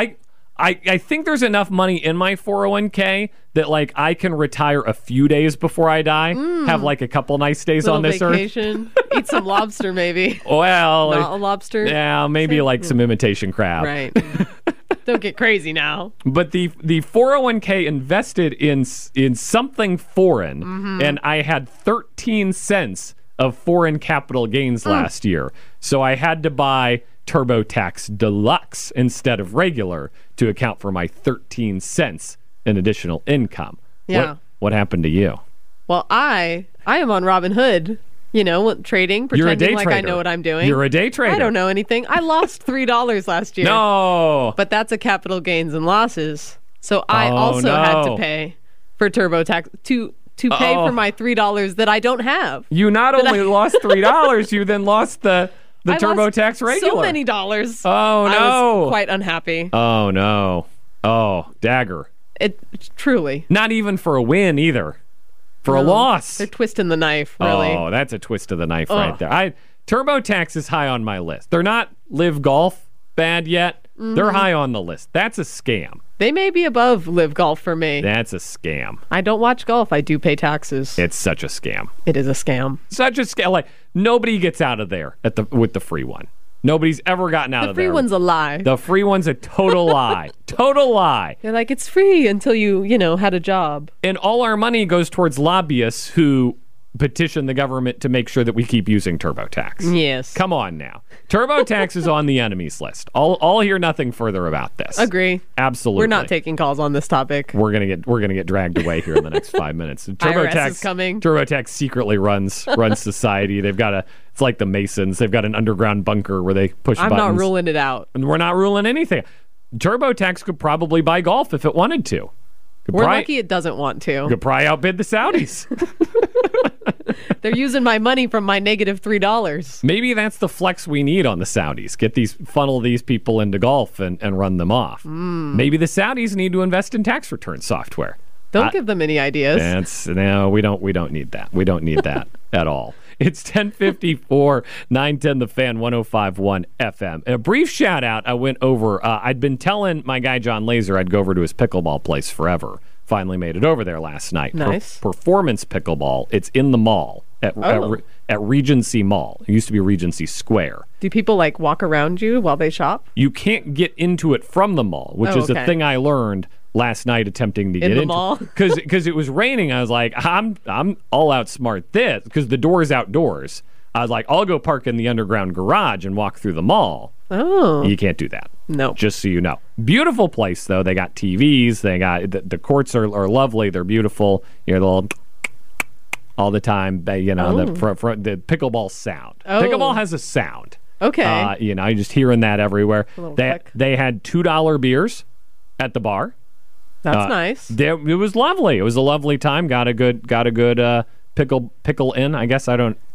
I think there's enough money in my 401k that I can retire a few days before I die, have a couple nice days on this vacation. Eat some lobster maybe. Well, not a lobster. Yeah, maybe some imitation crab. Right. Don't get crazy now. But the 401k invested in something foreign, and I had 13 cents of foreign capital gains last year. So I had to buy TurboTax Deluxe instead of regular to account for my 13 cents in additional income. Yeah. What happened to you? Well, I am on Robinhood, trading, pretending like I know what I'm doing. You're a day trader. I don't know anything. I lost $3 last year. No. But that's a capital gains and losses. So I also had to pay for TurboTax to pay for my $3 that I don't have. You not only lost $3, you then lost the TurboTax regular. So many dollars. Oh, no. I was quite unhappy. Oh, no. Oh, dagger. It truly. Not even for a win either. For a loss. They're twisting the knife, really. Oh, that's a twist of the knife right there. TurboTax is high on my list. They're not Live Golf bad yet. They're high on the list. That's a scam. They may be above Live Golf for me. That's a scam. I don't watch golf. I do pay taxes. It's such a scam. It is a scam. Such a scam. Nobody gets out of there with the free one. Nobody's ever gotten out of there. The free one's a lie. The free one's a total lie. Total lie. They're like, it's free until you had a job. And all our money goes towards lobbyists who petition the government to make sure that we keep using TurboTax. Yes. Come on now. TurboTax is on the enemies list. I'll hear nothing further about this. Agree. Absolutely. We're not taking calls on this topic. We're gonna get dragged away here in the next 5 minutes. IRS is coming. TurboTax secretly runs society. They've got it's like the Masons. They've got an underground bunker where they push buttons. I'm not ruling it out. And we're not ruling anything. TurboTax could probably buy golf if it wanted to. We're lucky it doesn't want to. Could probably outbid the Saudis. They're using my money from my negative $3. Maybe that's the flex we need on the Saudis. Funnel these people into golf and run them off. Maybe the Saudis need to invest in tax return software. Don't give them any ideas. We don't need that. We don't need that at all. It's 10:54, 910 The Fan, 105.1 FM. A brief shout out. I went over. I'd been telling my guy John Laser I'd go over to his pickleball place forever. Finally made it over there last night. Nice. Performance Pickleball. It's in the mall at Regency Mall. It used to be Regency Square. Do people walk around you while they shop? You can't get into it from the mall, which is a thing I learned last night attempting to get into mall because it was raining. I was like, I'm all outsmart this because the door is outdoors. I was like, I'll go park in the underground garage and walk through the mall. Oh, you can't do that. No, just so you know. Beautiful place though. They got TVs. They got the courts are lovely. They're beautiful. You're little all the time. The pickleball sound. Pickleball has a sound. Okay. You're just hearing that everywhere. They had $2 beers at the bar. That's nice. It was lovely. It was a lovely time. Got a good pickle in. I guess I don't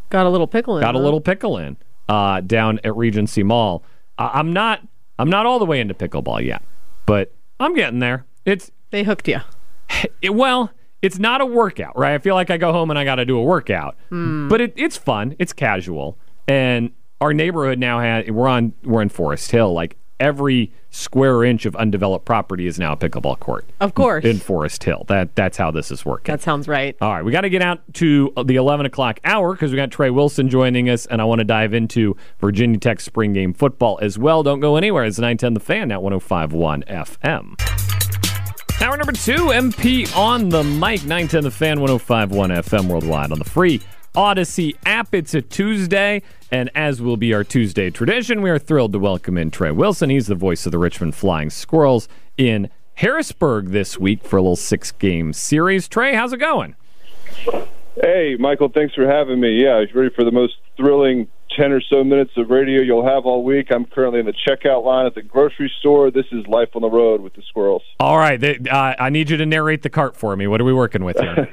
Got a little pickle in. Got a little pickle in down at Regency Mall. I'm not all the way into pickleball yet, but I'm getting there. They hooked you. Well, it's not a workout, right? I feel like I go home and I got to do a workout, but it's fun. It's casual, and our neighborhood now we're in Forest Hill. Like every square inch of undeveloped property is now a pickleball court. Of course, in Forest Hill. That's how this is working. That sounds right. All right, we got to get out to the 11 o'clock hour because we got Trey Wilson joining us, and I want to dive into Virginia Tech spring game football as well. Don't go anywhere. It's 910 The Fan at 105.1 FM. Hour number 2, MP on the mic, 910 The Fan, 105.1 FM worldwide on the free Odyssey app. It's a Tuesday, and as will be our Tuesday tradition, we are thrilled to welcome in Trey Wilson. He's the voice of the Richmond Flying Squirrels in Harrisburg this week for a little 6-game series. Trey, how's it going? Hey, Michael, thanks for having me. Yeah, I was ready for the most thrilling 10 or so minutes of radio you'll have all week. I'm currently in the checkout line at the grocery store. This is life on the road with the Squirrels. All right. I need you to narrate the cart for me. What are we working with here?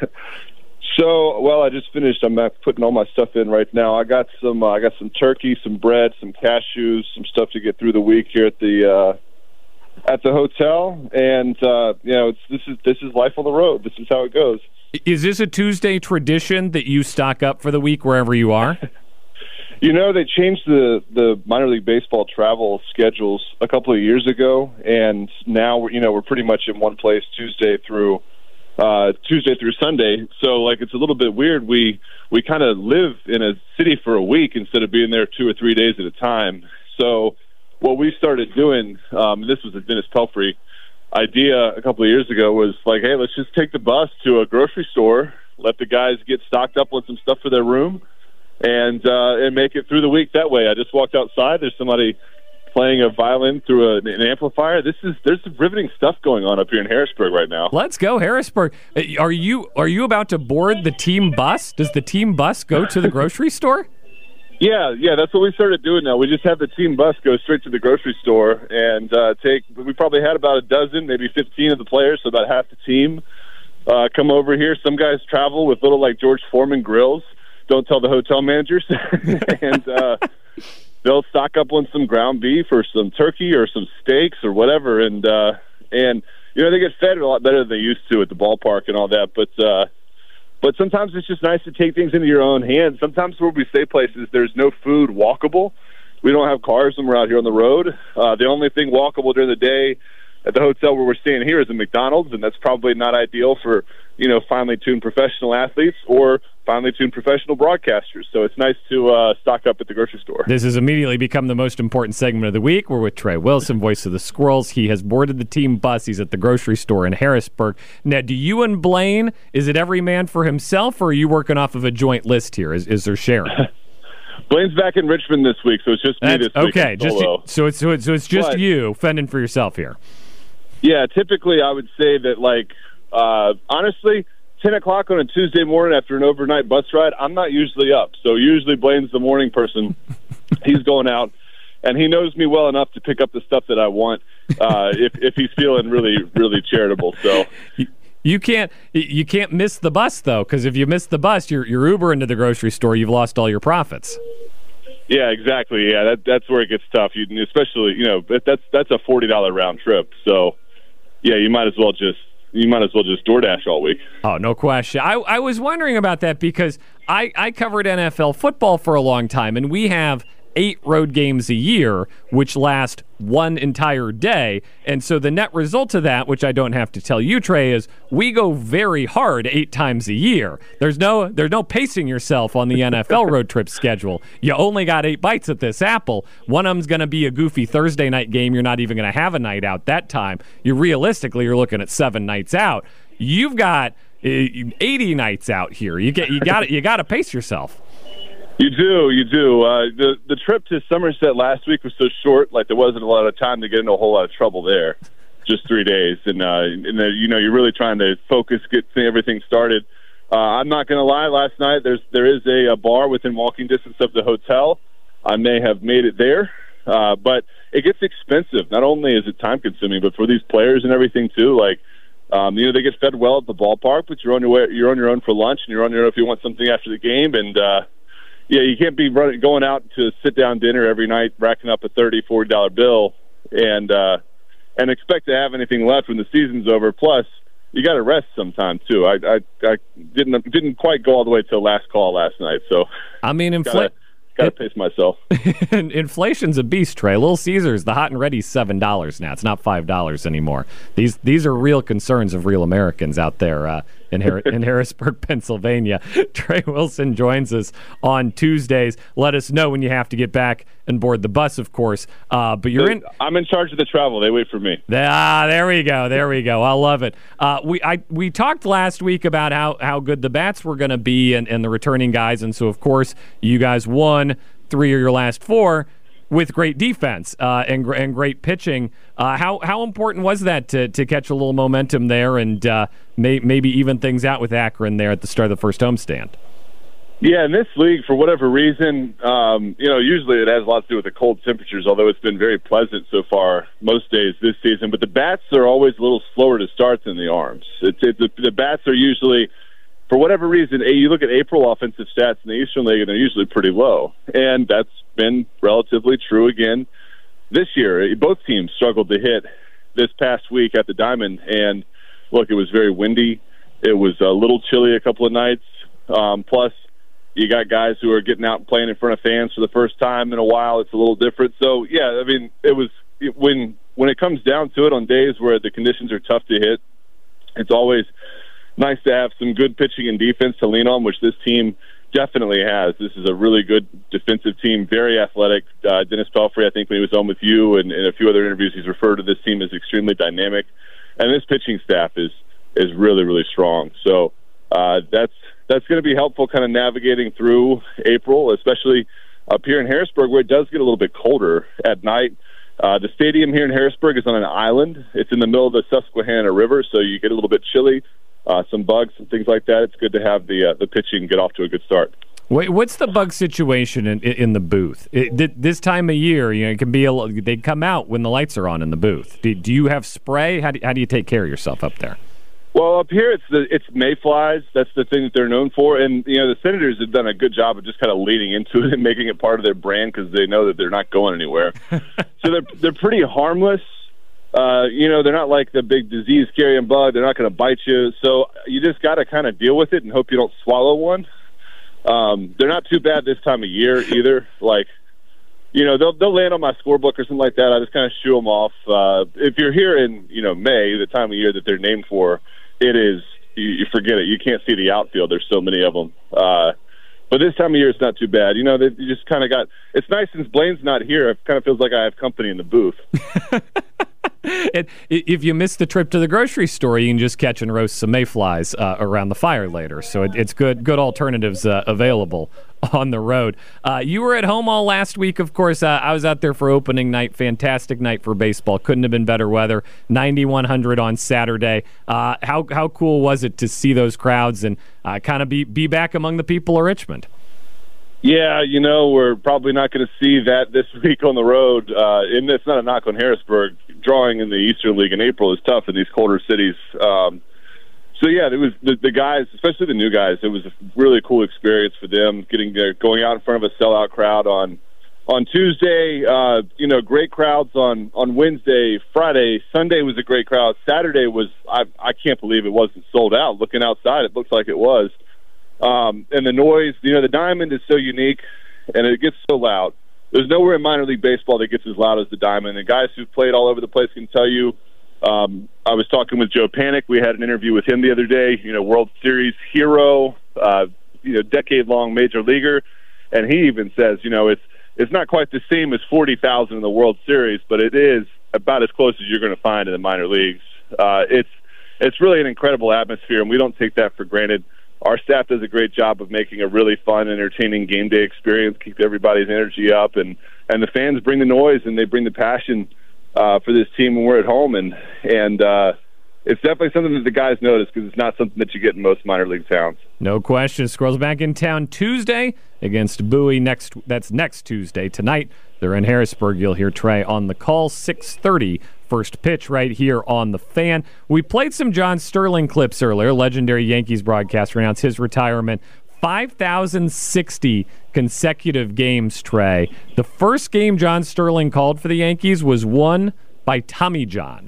So, I just finished. I'm putting all my stuff in right now. I got some turkey, some bread, some cashews, some stuff to get through the week here at the hotel. And this is life on the road. This is how it goes. Is this a Tuesday tradition that you stock up for the week wherever you are? They changed the minor league baseball travel schedules a couple of years ago, and now we're pretty much in one place Tuesday through Sunday. So it's a little bit weird. We kind of live in a city for a week instead of being there 2 or 3 days at a time. So what we started doing, this was a Dennis Pelfrey idea a couple of years ago, was hey, let's just take the bus to a grocery store, let the guys get stocked up on some stuff for their room, and make it through the week that way. I just walked outside. There's somebody playing a violin through an amplifier. There's some riveting stuff going on up here in Harrisburg right now. Let's go, Harrisburg. Are you about to board the team bus? Does the team bus go to the grocery store? Yeah, that's what we started doing now. We just have the team bus go straight to the grocery store and we probably had about a dozen, maybe 15 of the players, so about half the team come over here. Some guys travel with little George Foreman grills. Don't tell the hotel managers. And they'll stock up on some ground beef or some turkey or some steaks or whatever. And they get fed a lot better than they used to at the ballpark and all that. But sometimes it's just nice to take things into your own hands. Sometimes where we stay places, there's no food walkable. We don't have cars when we're out here on the road. The only thing walkable during the day at the hotel where we're staying here is a McDonald's, and that's probably not ideal for, finely tuned professional athletes or finely tuned professional broadcasters. So it's nice to stock up at the grocery store. This has immediately become the most important segment of the week. We're with Trey Wilson, voice of the Squirrels. He has boarded the team bus. He's at the grocery store in Harrisburg. Now, do you and Blaine, is it every man for himself, or are you working off of a joint list here? Is there sharing? Blaine's back in Richmond this week, so it's just me this week. Okay, so it's just you fending for yourself here. Yeah, typically I would say that, honestly, 10 o'clock on a Tuesday morning after an overnight bus ride, I'm not usually up. So usually Blaine's the morning person. He's going out, and he knows me well enough to pick up the stuff that I want if he's feeling really, really charitable. So you can't miss the bus, though, because if you miss the bus, you're Ubering to the grocery store, you've lost all your profits. Yeah, exactly. Yeah, that's where it gets tough. Especially, that's a $40 round trip. So, yeah, you might as well just DoorDash all week. Oh, no question. I was wondering about that because I covered NFL football for a long time, and we have 8 road games a year, which last one entire day. And so the net result of that, which I don't have to tell you, Trey, is we go very hard 8 times a year. There's no pacing yourself on the NFL road trip schedule. You only got 8 bites at this apple. One of them's going to be a goofy Thursday night game. You're not even going to have a night out that time. You're looking at 7 nights out. You've got 80 nights out here. You got to pace yourself. You do. The trip to Somerset last week was so short, there wasn't a lot of time to get into a whole lot of trouble there. Just 3 days, and you're really trying to focus, get everything started. I'm not going to lie. Last night there is a bar within walking distance of the hotel. I may have made it there, but it gets expensive. Not only is it time consuming, but for these players and everything too. They get fed well at the ballpark, but you're on your own for lunch, and you're on your own if you want something after the game, and yeah, you can't be going out to sit down dinner every night, racking up a $30-$40 bill, and expect to have anything left when the season's over. Plus, you got to rest sometime too. I didn't quite go all the way to the last call last night, so I mean, Got to pace myself. Inflation's a beast, Trey. Little Caesars, the hot and ready, $7 now. It's not $5 anymore. These are real concerns of real Americans out there in Harrisburg, Pennsylvania. Trey Wilson joins us on Tuesdays. Let us know when you have to get back and board the bus, of course. But I'm in charge of the travel. They wait for me. There we go. I love it. We talked last week about how good the bats were going to be and the returning guys, and so of course you guys won 3 of your last 4 with great defense and great pitching. How important was that to catch a little momentum there and maybe even things out with Akron there at the start of the first homestand? Yeah, in this league, for whatever reason, usually it has a lot to do with the cold temperatures, although it's been very pleasant so far most days this season. But the bats are always a little slower to start than the arms. The bats are usually, for whatever reason, you look at April offensive stats in the Eastern League, and they're usually pretty low. And that's been relatively true again this year. Both teams struggled to hit this past week at the Diamond. And, look, it was very windy. It was a little chilly a couple of nights. Plus, you got guys who are getting out and playing in front of fans for the first time in a while. It's a little different. So, yeah, I mean, when it comes down to it on days where the conditions are tough to hit, it's always nice to have some good pitching and defense to lean on, which this team definitely has. This is a really good defensive team, very athletic. Dennis Pelfrey, I think when he was on with you and in a few other interviews, he's referred to this team as extremely dynamic. And this pitching staff is really, really strong. So that's going to be helpful kind of navigating through April, especially up here in Harrisburg where it does get a little bit colder at night. The stadium here in Harrisburg is on an island. It's in the middle of the Susquehanna River, so you get a little bit chilly, some bugs and things like that. It's good to have the pitching get off to a good start. Wait, what's the bug situation in the booth? This time of year, it can be they come out when the lights are on in the booth. Do you have spray? How do you take care of yourself up there? Well, up here it's mayflies. That's the thing that they're known for, and the Senators have done a good job of just kind of leading into it and making it part of their brand because they know that they're not going anywhere. So they're pretty harmless. They're not like the big disease-carrying bug. They're not going to bite you. So you just got to kind of deal with it and hope you don't swallow one. They're not too bad this time of year either. They'll land on my scorebook or something like that. I just kind of shoo them off. If you're here in May, the time of year that they're named for, it is you forget it. You can't see the outfield. There's so many of them. But this time of year, it's not too bad. You just kind of got. It's nice since Blaine's not here. It kind of feels like I have company in the booth. If you miss the trip to the grocery store, you can just catch and roast some mayflies around the fire later. So it's good alternatives available on the road. You were at home all last week, of course. I was out there for opening night. Fantastic night for baseball. Couldn't have been better weather. 9,100 on Saturday. How cool was it to see those crowds and kind of be back among the people of Richmond? Yeah, we're probably not going to see that this week on the road. And it's not a knock on Harrisburg. Drawing in the Eastern League in April is tough in these colder cities. So, yeah, it was the guys, especially the new guys, it was a really cool experience for them, going out in front of a sellout crowd on Tuesday. Great crowds on Wednesday, Friday. Sunday was a great crowd. Saturday was, I can't believe it wasn't sold out. Looking outside, it looks like it was. And the noise, the Diamond is so unique, and it gets so loud. There's nowhere in minor league baseball that gets as loud as the Diamond. And guys who've played all over the place can tell you. I was talking with Joe Panik. We had an interview with him the other day. World Series hero, decade-long major leaguer, and he even says, it's not quite the same as 40,000 in the World Series, but it is about as close as you're going to find in the minor leagues. It's really an incredible atmosphere, and we don't take that for granted. Our staff does a great job of making a really fun, entertaining game day experience, keep everybody's energy up, and the fans bring the noise and they bring the passion for this team when we're at home, and it's definitely something that the guys notice because it's not something that you get in most minor league towns. No question. Squirrels back in town Tuesday against Bowie. That's next Tuesday. Tonight they're in Harrisburg. You'll hear Trey on the call, 6:30. First pitch right here on the Fan. We played some John Sterling clips earlier. Legendary Yankees broadcaster announced his retirement 5,060 consecutive games, Trey. The first game John Sterling called for the Yankees was won by Tommy John.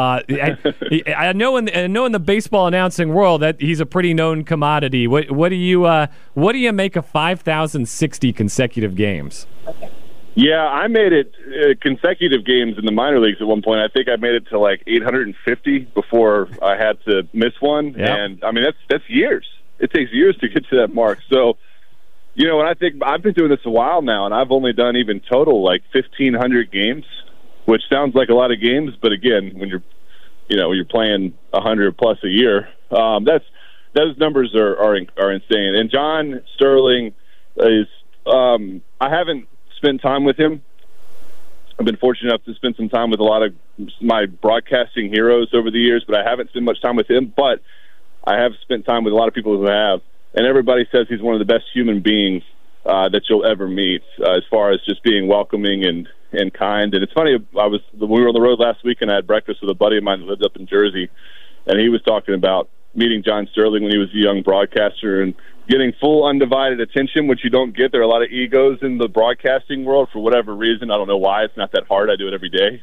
I know in the baseball announcing world that he's a pretty known commodity. What do you make of 5,060 consecutive games? Yeah, I made it consecutive games in the minor leagues at one point. I think I made it to like 850 before I had to miss one. Yep. And I mean that's years. It takes years to get to that mark. So, when I think I've been doing this a while now, and I've only done even total like 1,500 games, which sounds like a lot of games, but again, when you're playing 100 plus a year, those numbers are insane. And John Sterling is I haven't spent time with him. I've been fortunate enough to spend some time with a lot of my broadcasting heroes over the years, but I haven't spent much time with him. But I have spent time with a lot of people who have, and everybody says he's one of the best human beings that you'll ever meet, as far as just being welcoming and kind. And it's funny, we were on the road last week, and I had breakfast with a buddy of mine that lived up in Jersey, and he was talking about meeting John Sterling when he was a young broadcaster and getting full undivided attention, which you don't get. There are a lot of egos in the broadcasting world for whatever reason. I don't know why. It's not that hard. I do it every day.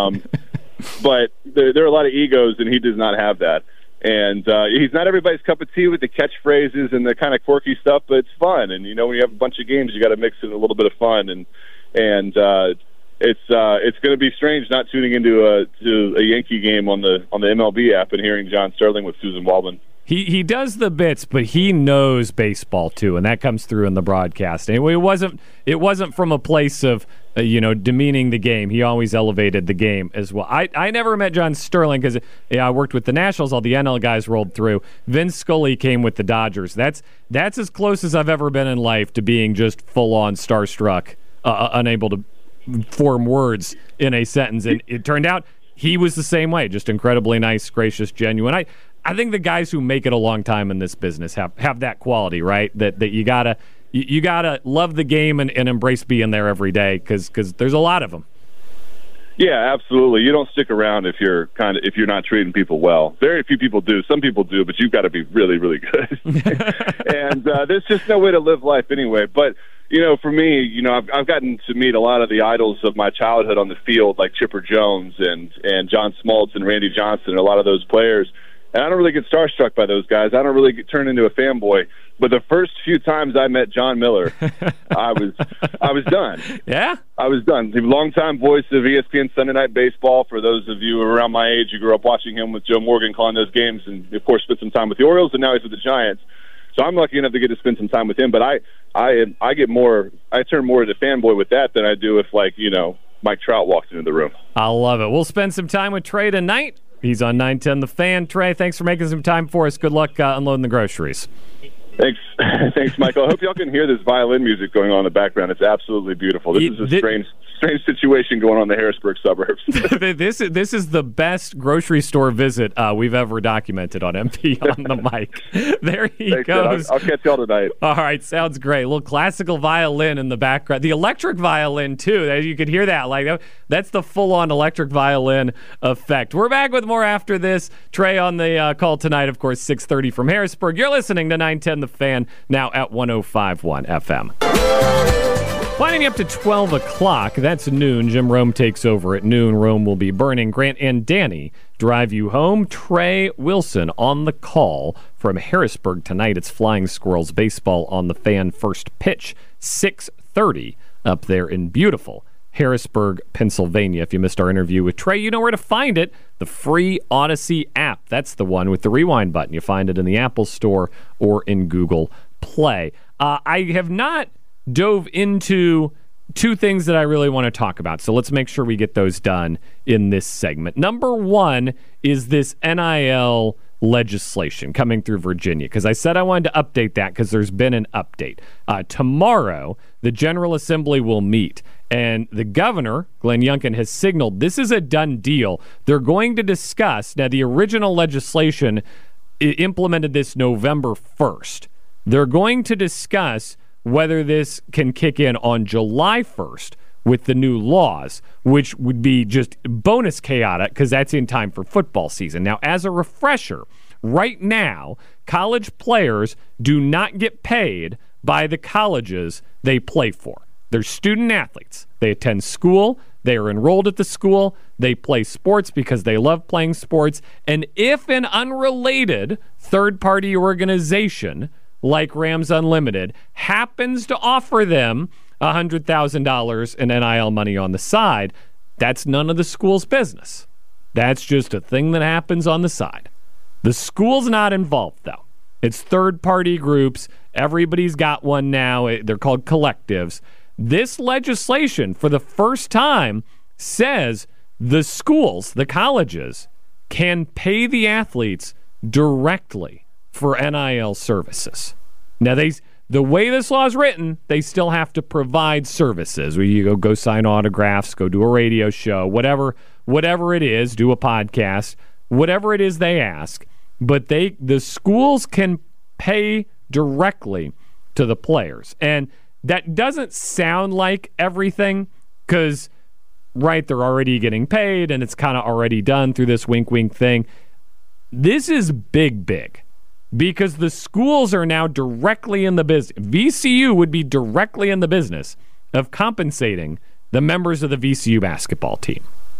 But there are a lot of egos, and he does not have that. And he's not everybody's cup of tea with the catchphrases and the kind of quirky stuff, but it's fun. And, when you have a bunch of games, you got to mix in a little bit of fun. And it's going to be strange not tuning into a Yankee game on the MLB app and hearing John Sterling with Susan Waldman. He does the bits, but he knows baseball too, and that comes through in the broadcast. And it wasn't from a place of demeaning the game. He always elevated the game as well. I never met John Sterling because I worked with the Nationals. All the NL guys rolled through. Vince Scully came with the Dodgers. That's as close as I've ever been in life to being just full on starstruck, unable to form words in a sentence. And it turned out he was the same way, just incredibly nice, gracious, genuine. I think the guys who make it a long time in this business have that quality, right? That you gotta love the game and embrace being there every day because there's a lot of them. Yeah, absolutely. You don't stick around if you're not treating people well. Very few people do. Some people do, but you've got to be really, really good. And there's just no way to live life anyway. But for me, I've gotten to meet a lot of the idols of my childhood on the field, like Chipper Jones and John Smoltz and Randy Johnson, and a lot of those players. And I don't really get starstruck by those guys. I don't really turn into a fanboy. But the first few times I met John Miller, I was done. Yeah? I was done. He was a longtime voice of ESPN Sunday Night Baseball. For those of you around my age, you grew up watching him with Joe Morgan calling those games, and, of course, spent some time with the Orioles, and now he's with the Giants. So I'm lucky enough to get to spend some time with him. But I turn more into fanboy with that than I do if, Mike Trout walked into the room. I love it. We'll spend some time with Trey tonight. He's on 910 The Fan. Trey, thanks for making some time for us. Good luck unloading the groceries. Thanks, Michael. I hope y'all can hear this violin music going on in the background. It's absolutely beautiful. This is a strange situation going on in the Harrisburg suburbs. This is the best grocery store visit we've ever documented on MP on the mic. There he goes. I'll catch y'all tonight. All right, sounds great. A little classical violin in the background. The electric violin, too. You could hear that. That's the full-on electric violin effect. We're back with more after this. Trey on the call tonight, of course, 6:30 from Harrisburg. You're listening to 910 The Fan, now at 105.1 FM. Winding up to 12 o'clock, that's noon. Jim Rome takes over at noon. Rome will be burning. Grant and Danny drive you home. Trey Wilson on the call from Harrisburg tonight. It's Flying Squirrels baseball on the Fan. First pitch, 6:30 up there in beautiful Harrisburg, Pennsylvania. If you missed our interview with Trey, you know where to find it. The free Odyssey app. That's the one with the rewind button. You find it in the Apple Store or in Google Play. I have not dove into two things that I really want to talk about, so let's make sure we get those done in this segment. Number one is this NIL legislation coming through Virginia, because I said I wanted to update that because there's been an update. Tomorrow, the General Assembly will meet, and the governor, Glenn Youngkin, has signaled this is a done deal. They're going to discuss, now the original legislation implemented this November 1st. They're going to discuss whether this can kick in on July 1st with the new laws, which would be just bonus chaotic because that's in time for football season. Now, as a refresher, Right now, college players do not get paid by the colleges they play for. They're student athletes. They attend school. They are enrolled at the school. They play sports because they love playing sports. And if an unrelated third-party organization like Rams Unlimited happens to offer them $100,000 in NIL money on the side, that's none of the school's business. That's just a thing that happens on the side. The school's not involved, though. It's third-party groups. Everybody's got one now. They're called collectives. This legislation, for the first time, says the schools, the colleges, can pay the athletes directly for NIL services. Now, the way this law is written, they still have to provide services. You go sign autographs, go do a radio show, whatever it is, do a podcast, whatever it is they ask. But the schools can pay directly to the players. And that doesn't sound like everything because, right, they're already getting paid and it's kind of already done through this wink-wink thing. This is big because the schools are now directly in the business. VCU would be directly in the business of compensating the members of the VCU basketball team.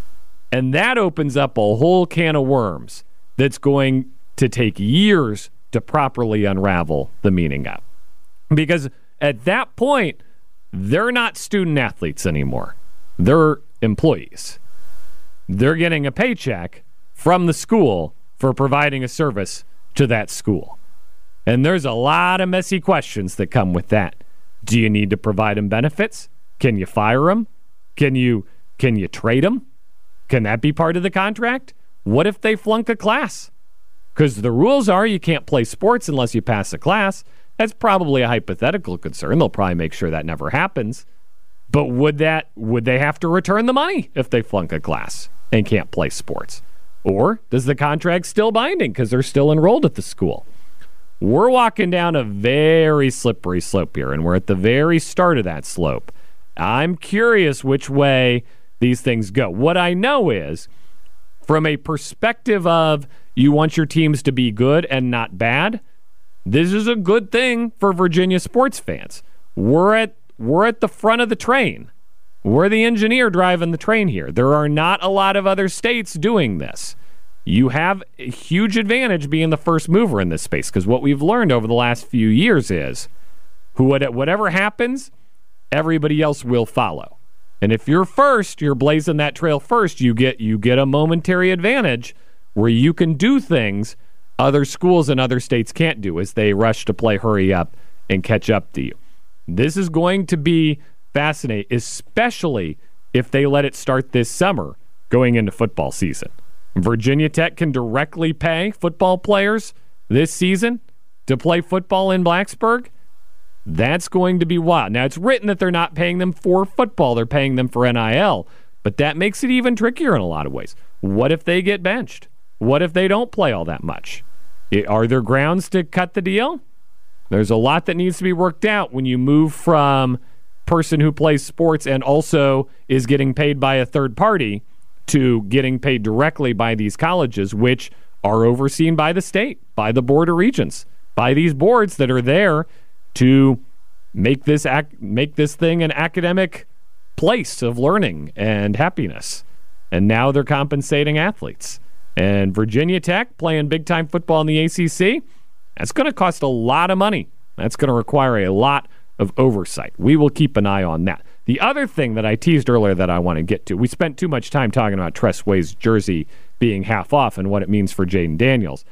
And that opens up a whole can of worms that's going to take years to properly unravel the meaning of. Because at that point, they're not student athletes anymore. They're employees. They're getting a paycheck from the school for providing a service to that school. And there's a lot of messy questions that come with that. Do you need to provide them benefits? Can you fire them? Can you trade them? Can that be part of the contract? What if they flunk a class? Because the rules are you can't play sports unless you pass a class. That's probably a hypothetical concern. They'll probably make sure that never happens. But would they have to return the money if they flunk a class and can't play sports? Or does the contract still binding because they're still enrolled at the school? We're walking down a very slippery slope here, and we're at the very start of that slope. I'm curious which way these things go. What I know is, from a perspective of you want your teams to be good and not bad, this is a good thing for Virginia sports fans. We're at the front of the train. We're the engineer driving the train here. There are not a lot of other states doing this. You have a huge advantage being the first mover in this space because what we've learned over the last few years is whatever happens, everybody else will follow. And if you're first, you're blazing that trail first, you get a momentary advantage where you can do things other schools in other states can't do as they rush to play hurry up and catch up to you. This is going to be fascinating, especially if they let it start this summer going into football season. Virginia Tech can directly pay football players this season to play football in Blacksburg. That's going to be wild. Now, it's written that they're not paying them for football. They're paying them for NIL, but that makes it even trickier in a lot of ways. What if they get benched? What if they don't play all that much? Are there grounds to cut the deal? There's a lot that needs to be worked out when you move from person who plays sports and also is getting paid by a third party to getting paid directly by these colleges, which are overseen by the state, by the Board of Regents, by these boards that are there to make this thing an academic place of learning and happiness. And now they're compensating athletes. And Virginia Tech playing big-time football in the ACC, that's going to cost a lot of money. That's going to require a lot of oversight. We will keep an eye on that. The other thing that I teased earlier that I want to get to, we spent too much time talking about Tress Way's jersey being half off and what it means for Jaden Daniels.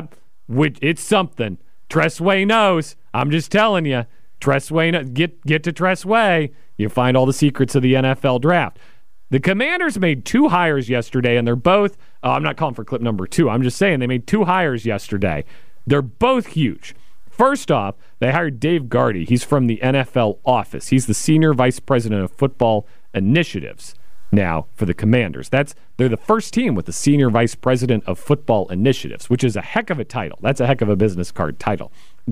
It's something. Tress Way knows. I'm just telling you. Tress Way, get to Tress Way. You find all the secrets of the NFL draft. The Commanders made 2 hires yesterday, and they're both, I'm not calling for clip number 2. I'm just saying they made 2 hires yesterday. They're both huge. First off, they hired Dave Gardy. He's from the NFL office. He's the Senior Vice President of Football Initiatives now for the Commanders. They're the first team with the Senior Vice President of Football Initiatives, which is a heck of a title. That's a heck of a business card title.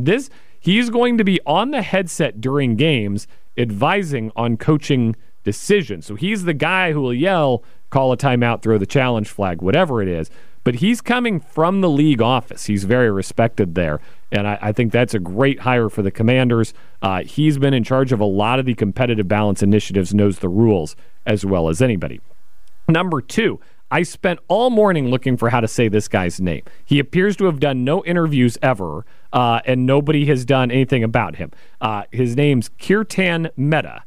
He's going to be on the headset during games advising on coaching decisions. So he's the guy who will yell, call a timeout, throw the challenge flag, whatever it is. but he's coming from the league office. He's very respected there, and I think that's a great hire for the Commanders. He's been in charge of a lot of the competitive balance initiatives, knows the rules as well as anybody. Number 2, I spent all morning looking for how to say this guy's name. He appears to have done no interviews ever, and nobody has done anything about him. His name's Kirtan Mehta.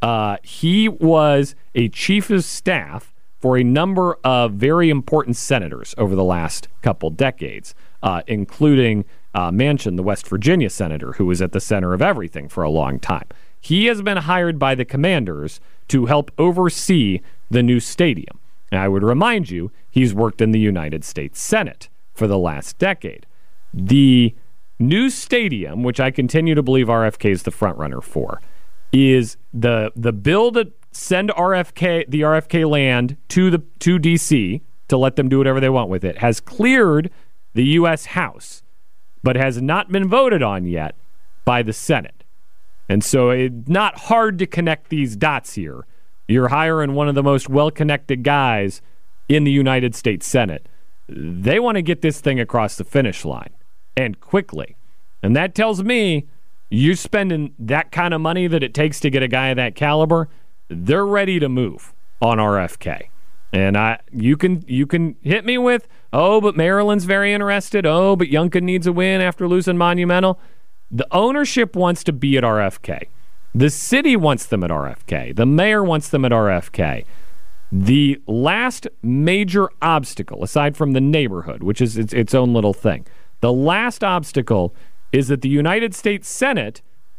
He was a chief of staff for a number of very important senators over the last couple decades, including Manchin, the West Virginia senator, who was at the center of everything for a long time. He has been hired by the Commanders to help oversee the new stadium. Now, I would remind you, he's worked in the United States Senate for the last decade. The new stadium, which I continue to believe RFK is the front runner for, is the bill to send the RFK land to D.C. to let them do whatever they want with it, has cleared the U.S. House, but has not been voted on yet by the Senate. And so it's not hard to connect these dots here. You're hiring one of the most well-connected guys in the United States Senate. They want to get this thing across the finish line, and quickly. And that tells me you're spending that kind of money that it takes to get a guy of that caliber, they're ready to move on RFK. And you can hit me with, oh, but Maryland's very interested. Oh, but Youngkin needs a win after losing Monumental. The ownership wants to be at RFK. The city wants them at RFK. The mayor wants them at RFK. The last major obstacle, aside from the neighborhood, which is its own little thing, the last obstacle is that the United States Senate,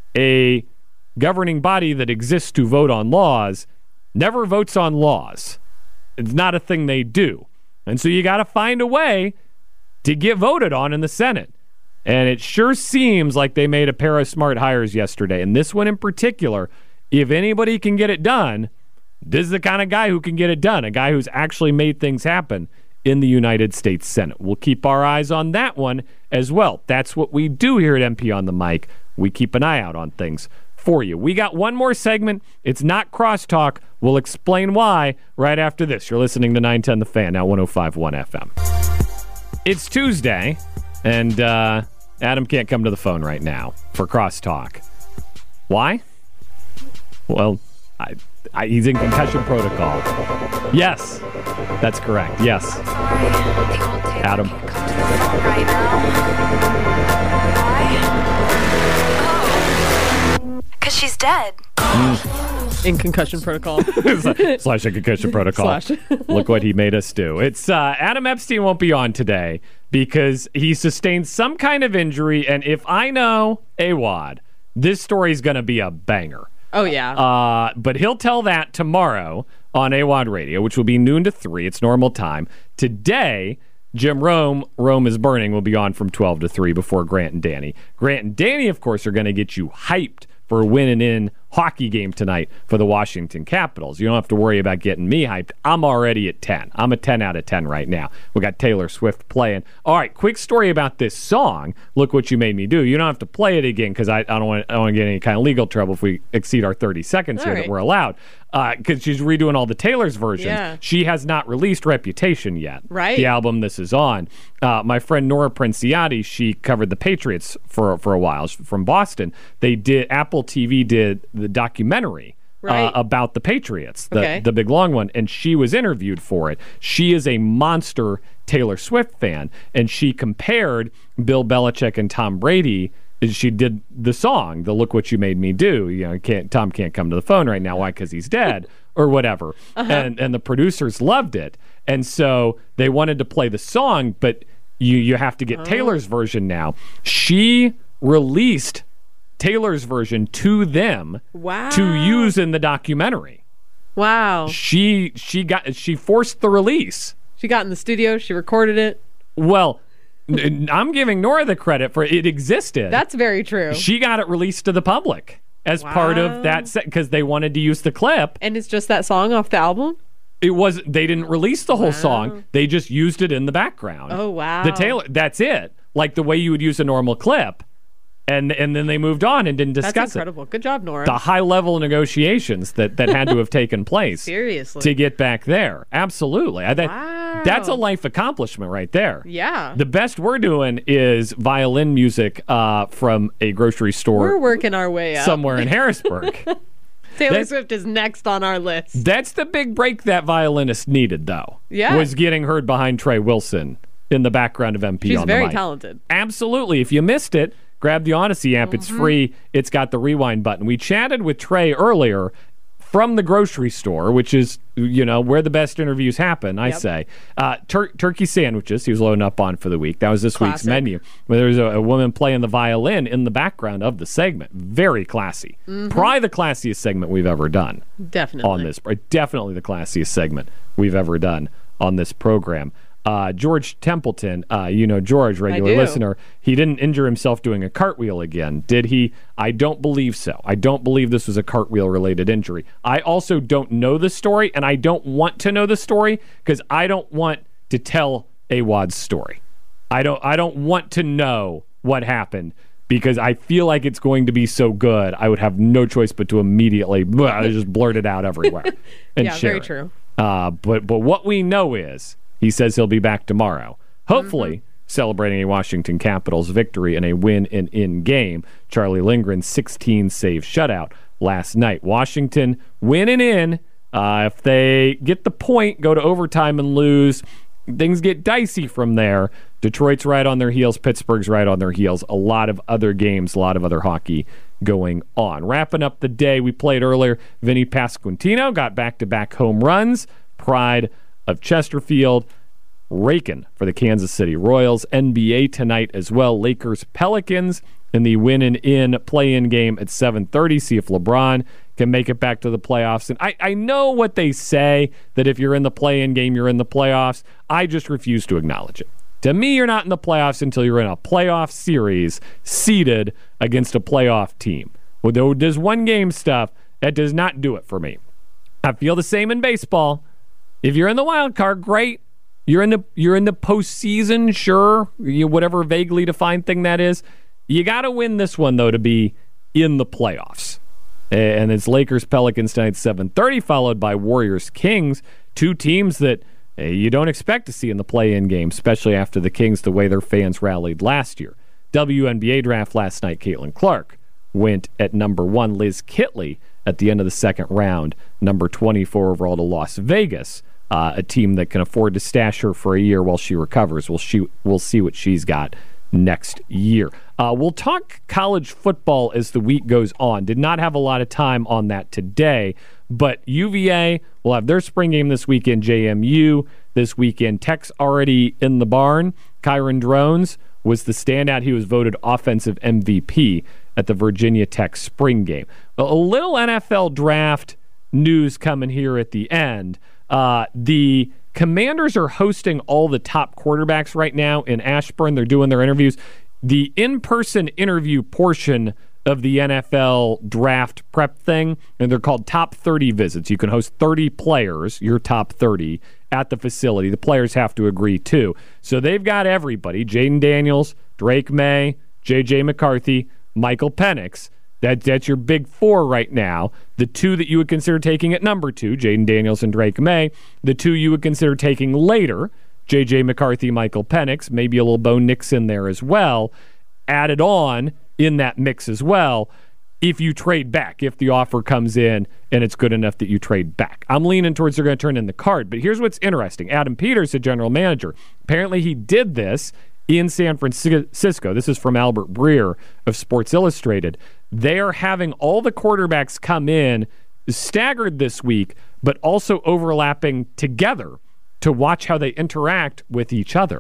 a governing body that exists to vote on laws, never votes on laws. It's not a thing they do. And so you got to find a way to get voted on in the Senate. And it sure seems like they made a pair of smart hires yesterday. And this one in particular, if anybody can get it done, this is the kind of guy who can get it done, a guy who's actually made things happen in the United States Senate. We'll keep our eyes on that one as well. That's what we do here at MP on the Mic. We keep an eye out on things for you. We got one more segment. It's not crosstalk. We'll explain why right after this. You're listening to 910 The Fan, now 105.1 FM. It's Tuesday, and Adam can't come to the phone right now for crosstalk. Why? Well, he's in concussion protocol. Yes, that's correct. Yes. Adam. Because she's dead. In concussion protocol. Slash a concussion protocol. Look what he made us do. It's Adam Epstein won't be on today because he sustained some kind of injury, and if I know AWOD, this story's going to be a banger. Oh, yeah. But he'll tell that tomorrow on AWOD Radio, which will be noon to 3. It's normal time. Today, Jim Rome is Burning, will be on from 12 to 3 before Grant and Danny. Grant and Danny, of course, are going to get you hyped for a win-in hockey game tonight for the Washington Capitals. You don't have to worry about getting me hyped. I'm already at 10. I'm a 10 out of 10 right now. We got Taylor Swift playing. All right, quick story about this song, Look What You Made Me Do. You don't have to play it again because I don't want to get any kind of legal trouble if we exceed our 30 seconds here that we're allowed. Because she's redoing all the Taylor's versions. Yeah. She has not released Reputation yet. Right. The album this is on. My friend Nora Princiati, she covered the Patriots for a while. She's from Boston. Apple TV did the documentary about the Patriots, the big long one, and she was interviewed for it. She is a monster Taylor Swift fan, and she compared Bill Belichick and Tom Brady. She did the song, the Look What You Made Me Do. You know, Tom can't come to the phone right now. Why? Because he's dead or whatever. And the producers loved it. And so they wanted to play the song, but you have to get Taylor's version now. She released Taylor's version to them to use in the documentary. Wow. She forced the release. She got in the studio, she recorded it. Well, I'm giving Nora the credit for it existed. That's very true. She got it released to the public as part of that set because they wanted to use the clip. And it's just that song off the album? They didn't release the whole song. They just used it in the background. Oh, wow. The Taylor, that's it. Like the way you would use a normal clip. And then they moved on and didn't discuss it. That's incredible. Good job, Nora. The high-level negotiations that had to have taken place Seriously. to get back there. Absolutely. Wow. That's a life accomplishment right there. Yeah. The best we're doing is violin music from a grocery store. We're working our way up. Somewhere in Harrisburg. Taylor Swift is next on our list. That's the big break that violinist needed, though. Yeah. Was getting heard behind Trey Wilson in the background of MP She's on the very mic. talented. Absolutely. If you missed it, grab the Odyssey app. It's free. It's got the rewind button. We chatted with Trey earlier from the grocery store, which is, where the best interviews happen, I say. Turkey sandwiches he was loading up on for the week. That was this week's menu. Where there was a woman playing the violin in the background of the segment. Very classy. Probably the classiest segment we've ever done. Definitely. On this. Definitely the classiest segment we've ever done on this program. George Templeton, George, regular listener, he didn't injure himself doing a cartwheel again, did he? I don't believe so. I don't believe this was a cartwheel-related injury. I also don't know the story, and I don't want to know the story because I don't want to tell Awad's story. I don't want to know what happened because I feel like it's going to be so good, I would have no choice but to immediately just blurt it out everywhere and share very it. True. But what we know is he says he'll be back tomorrow, hopefully celebrating a Washington Capitals victory and a win in game. Charlie Lindgren's 16-save shutout last night. Washington winning in. If they get the point, go to overtime and lose, things get dicey from there. Detroit's right on their heels. Pittsburgh's right on their heels. A lot of other games, a lot of other hockey going on. Wrapping up the day, we played earlier. Vinny Pasquantino got back-to-back home runs. Pride of Chesterfield, raking for the Kansas City Royals. NBA tonight as well. Lakers Pelicans in the win-in play-in game at 7:30. See if LeBron can make it back to the playoffs. And I know what they say, that if you're in the play-in game, you're in the playoffs. I just refuse to acknowledge it. To me, you're not in the playoffs until you're in a playoff series seeded against a playoff team. Well, there's one-game stuff that does not do it for me. I feel the same in baseball. If you're in the wild card, great. You're in the postseason, sure. Whatever vaguely defined thing that is. You got to win this one, though, to be in the playoffs. And it's Lakers Pelicans tonight, 7:30, followed by Warriors Kings. Two teams that you don't expect to see in the play-in game, especially after the Kings, the way their fans rallied last year. WNBA draft last night, Caitlin Clark went at number 1. Liz Kitley at the end of the second round, number 24 overall to Las Vegas. A team that can afford to stash her for a year while she recovers. We'll see what she's got next year. We'll talk college football as the week goes on. Did not have a lot of time on that today, but UVA will have their spring game this weekend. JMU this weekend. Tech's already in the barn. Kyron Drones was the standout. He was voted offensive MVP at the Virginia Tech spring game. A little NFL draft news coming here at the end. The Commanders are hosting all the top quarterbacks right now in Ashburn. They're doing their interviews. The in-person interview portion of the NFL draft prep thing, and they're called top 30 visits. You can host 30 players, your top 30, at the facility. The players have to agree, too. So they've got everybody, Jaden Daniels, Drake May, J.J. McCarthy, Michael Penix. That's your big four right now. The two that you would consider taking at number 2, Jaden Daniels and Drake May. The two you would consider taking later, J.J. McCarthy, Michael Penix, maybe a little Bo Nix in there as well, added on in that mix as well if you trade back, if the offer comes in and it's good enough that you trade back. I'm leaning towards they're going to turn in the card, but here's what's interesting. Adam Peters, the general manager, apparently he did this in San Francisco. This is from Albert Breer of Sports Illustrated. They are having all the quarterbacks come in staggered this week, but also overlapping together to watch how they interact with each other.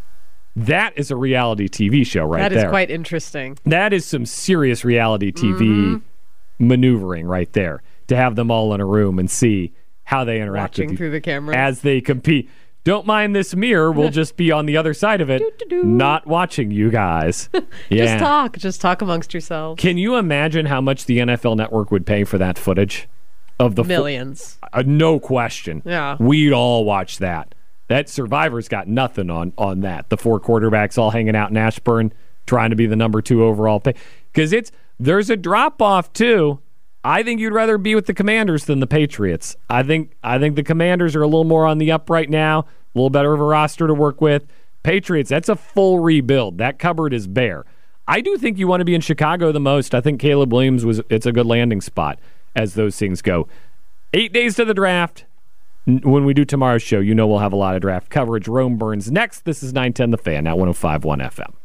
That is a reality TV show right there. That is quite interesting. That is some serious reality TV maneuvering right there, to have them all in a room and see how they interact watching through the camera as they compete. Don't mind this mirror. We'll just be on the other side of it, not watching you guys. Yeah. Just talk amongst yourselves. Can you imagine how much the NFL Network would pay for that footage? Of the millions. No question. Yeah. We'd all watch that. That Survivor's got nothing on that. The 4 quarterbacks all hanging out in Ashburn trying to be the number 2 overall pick. Because there's a drop-off, too. I think you'd rather be with the Commanders than the Patriots. I think the Commanders are a little more on the up right now. a little better of a roster to work with. Patriots, that's a full rebuild. That cupboard is bare. I do think you want to be in Chicago the most. I think Caleb Williams it's a good landing spot as those things go. 8 days to the draft. When we do tomorrow's show, we'll have a lot of draft coverage. Rome Burns next. This is 910 The Fan at 105.1 FM.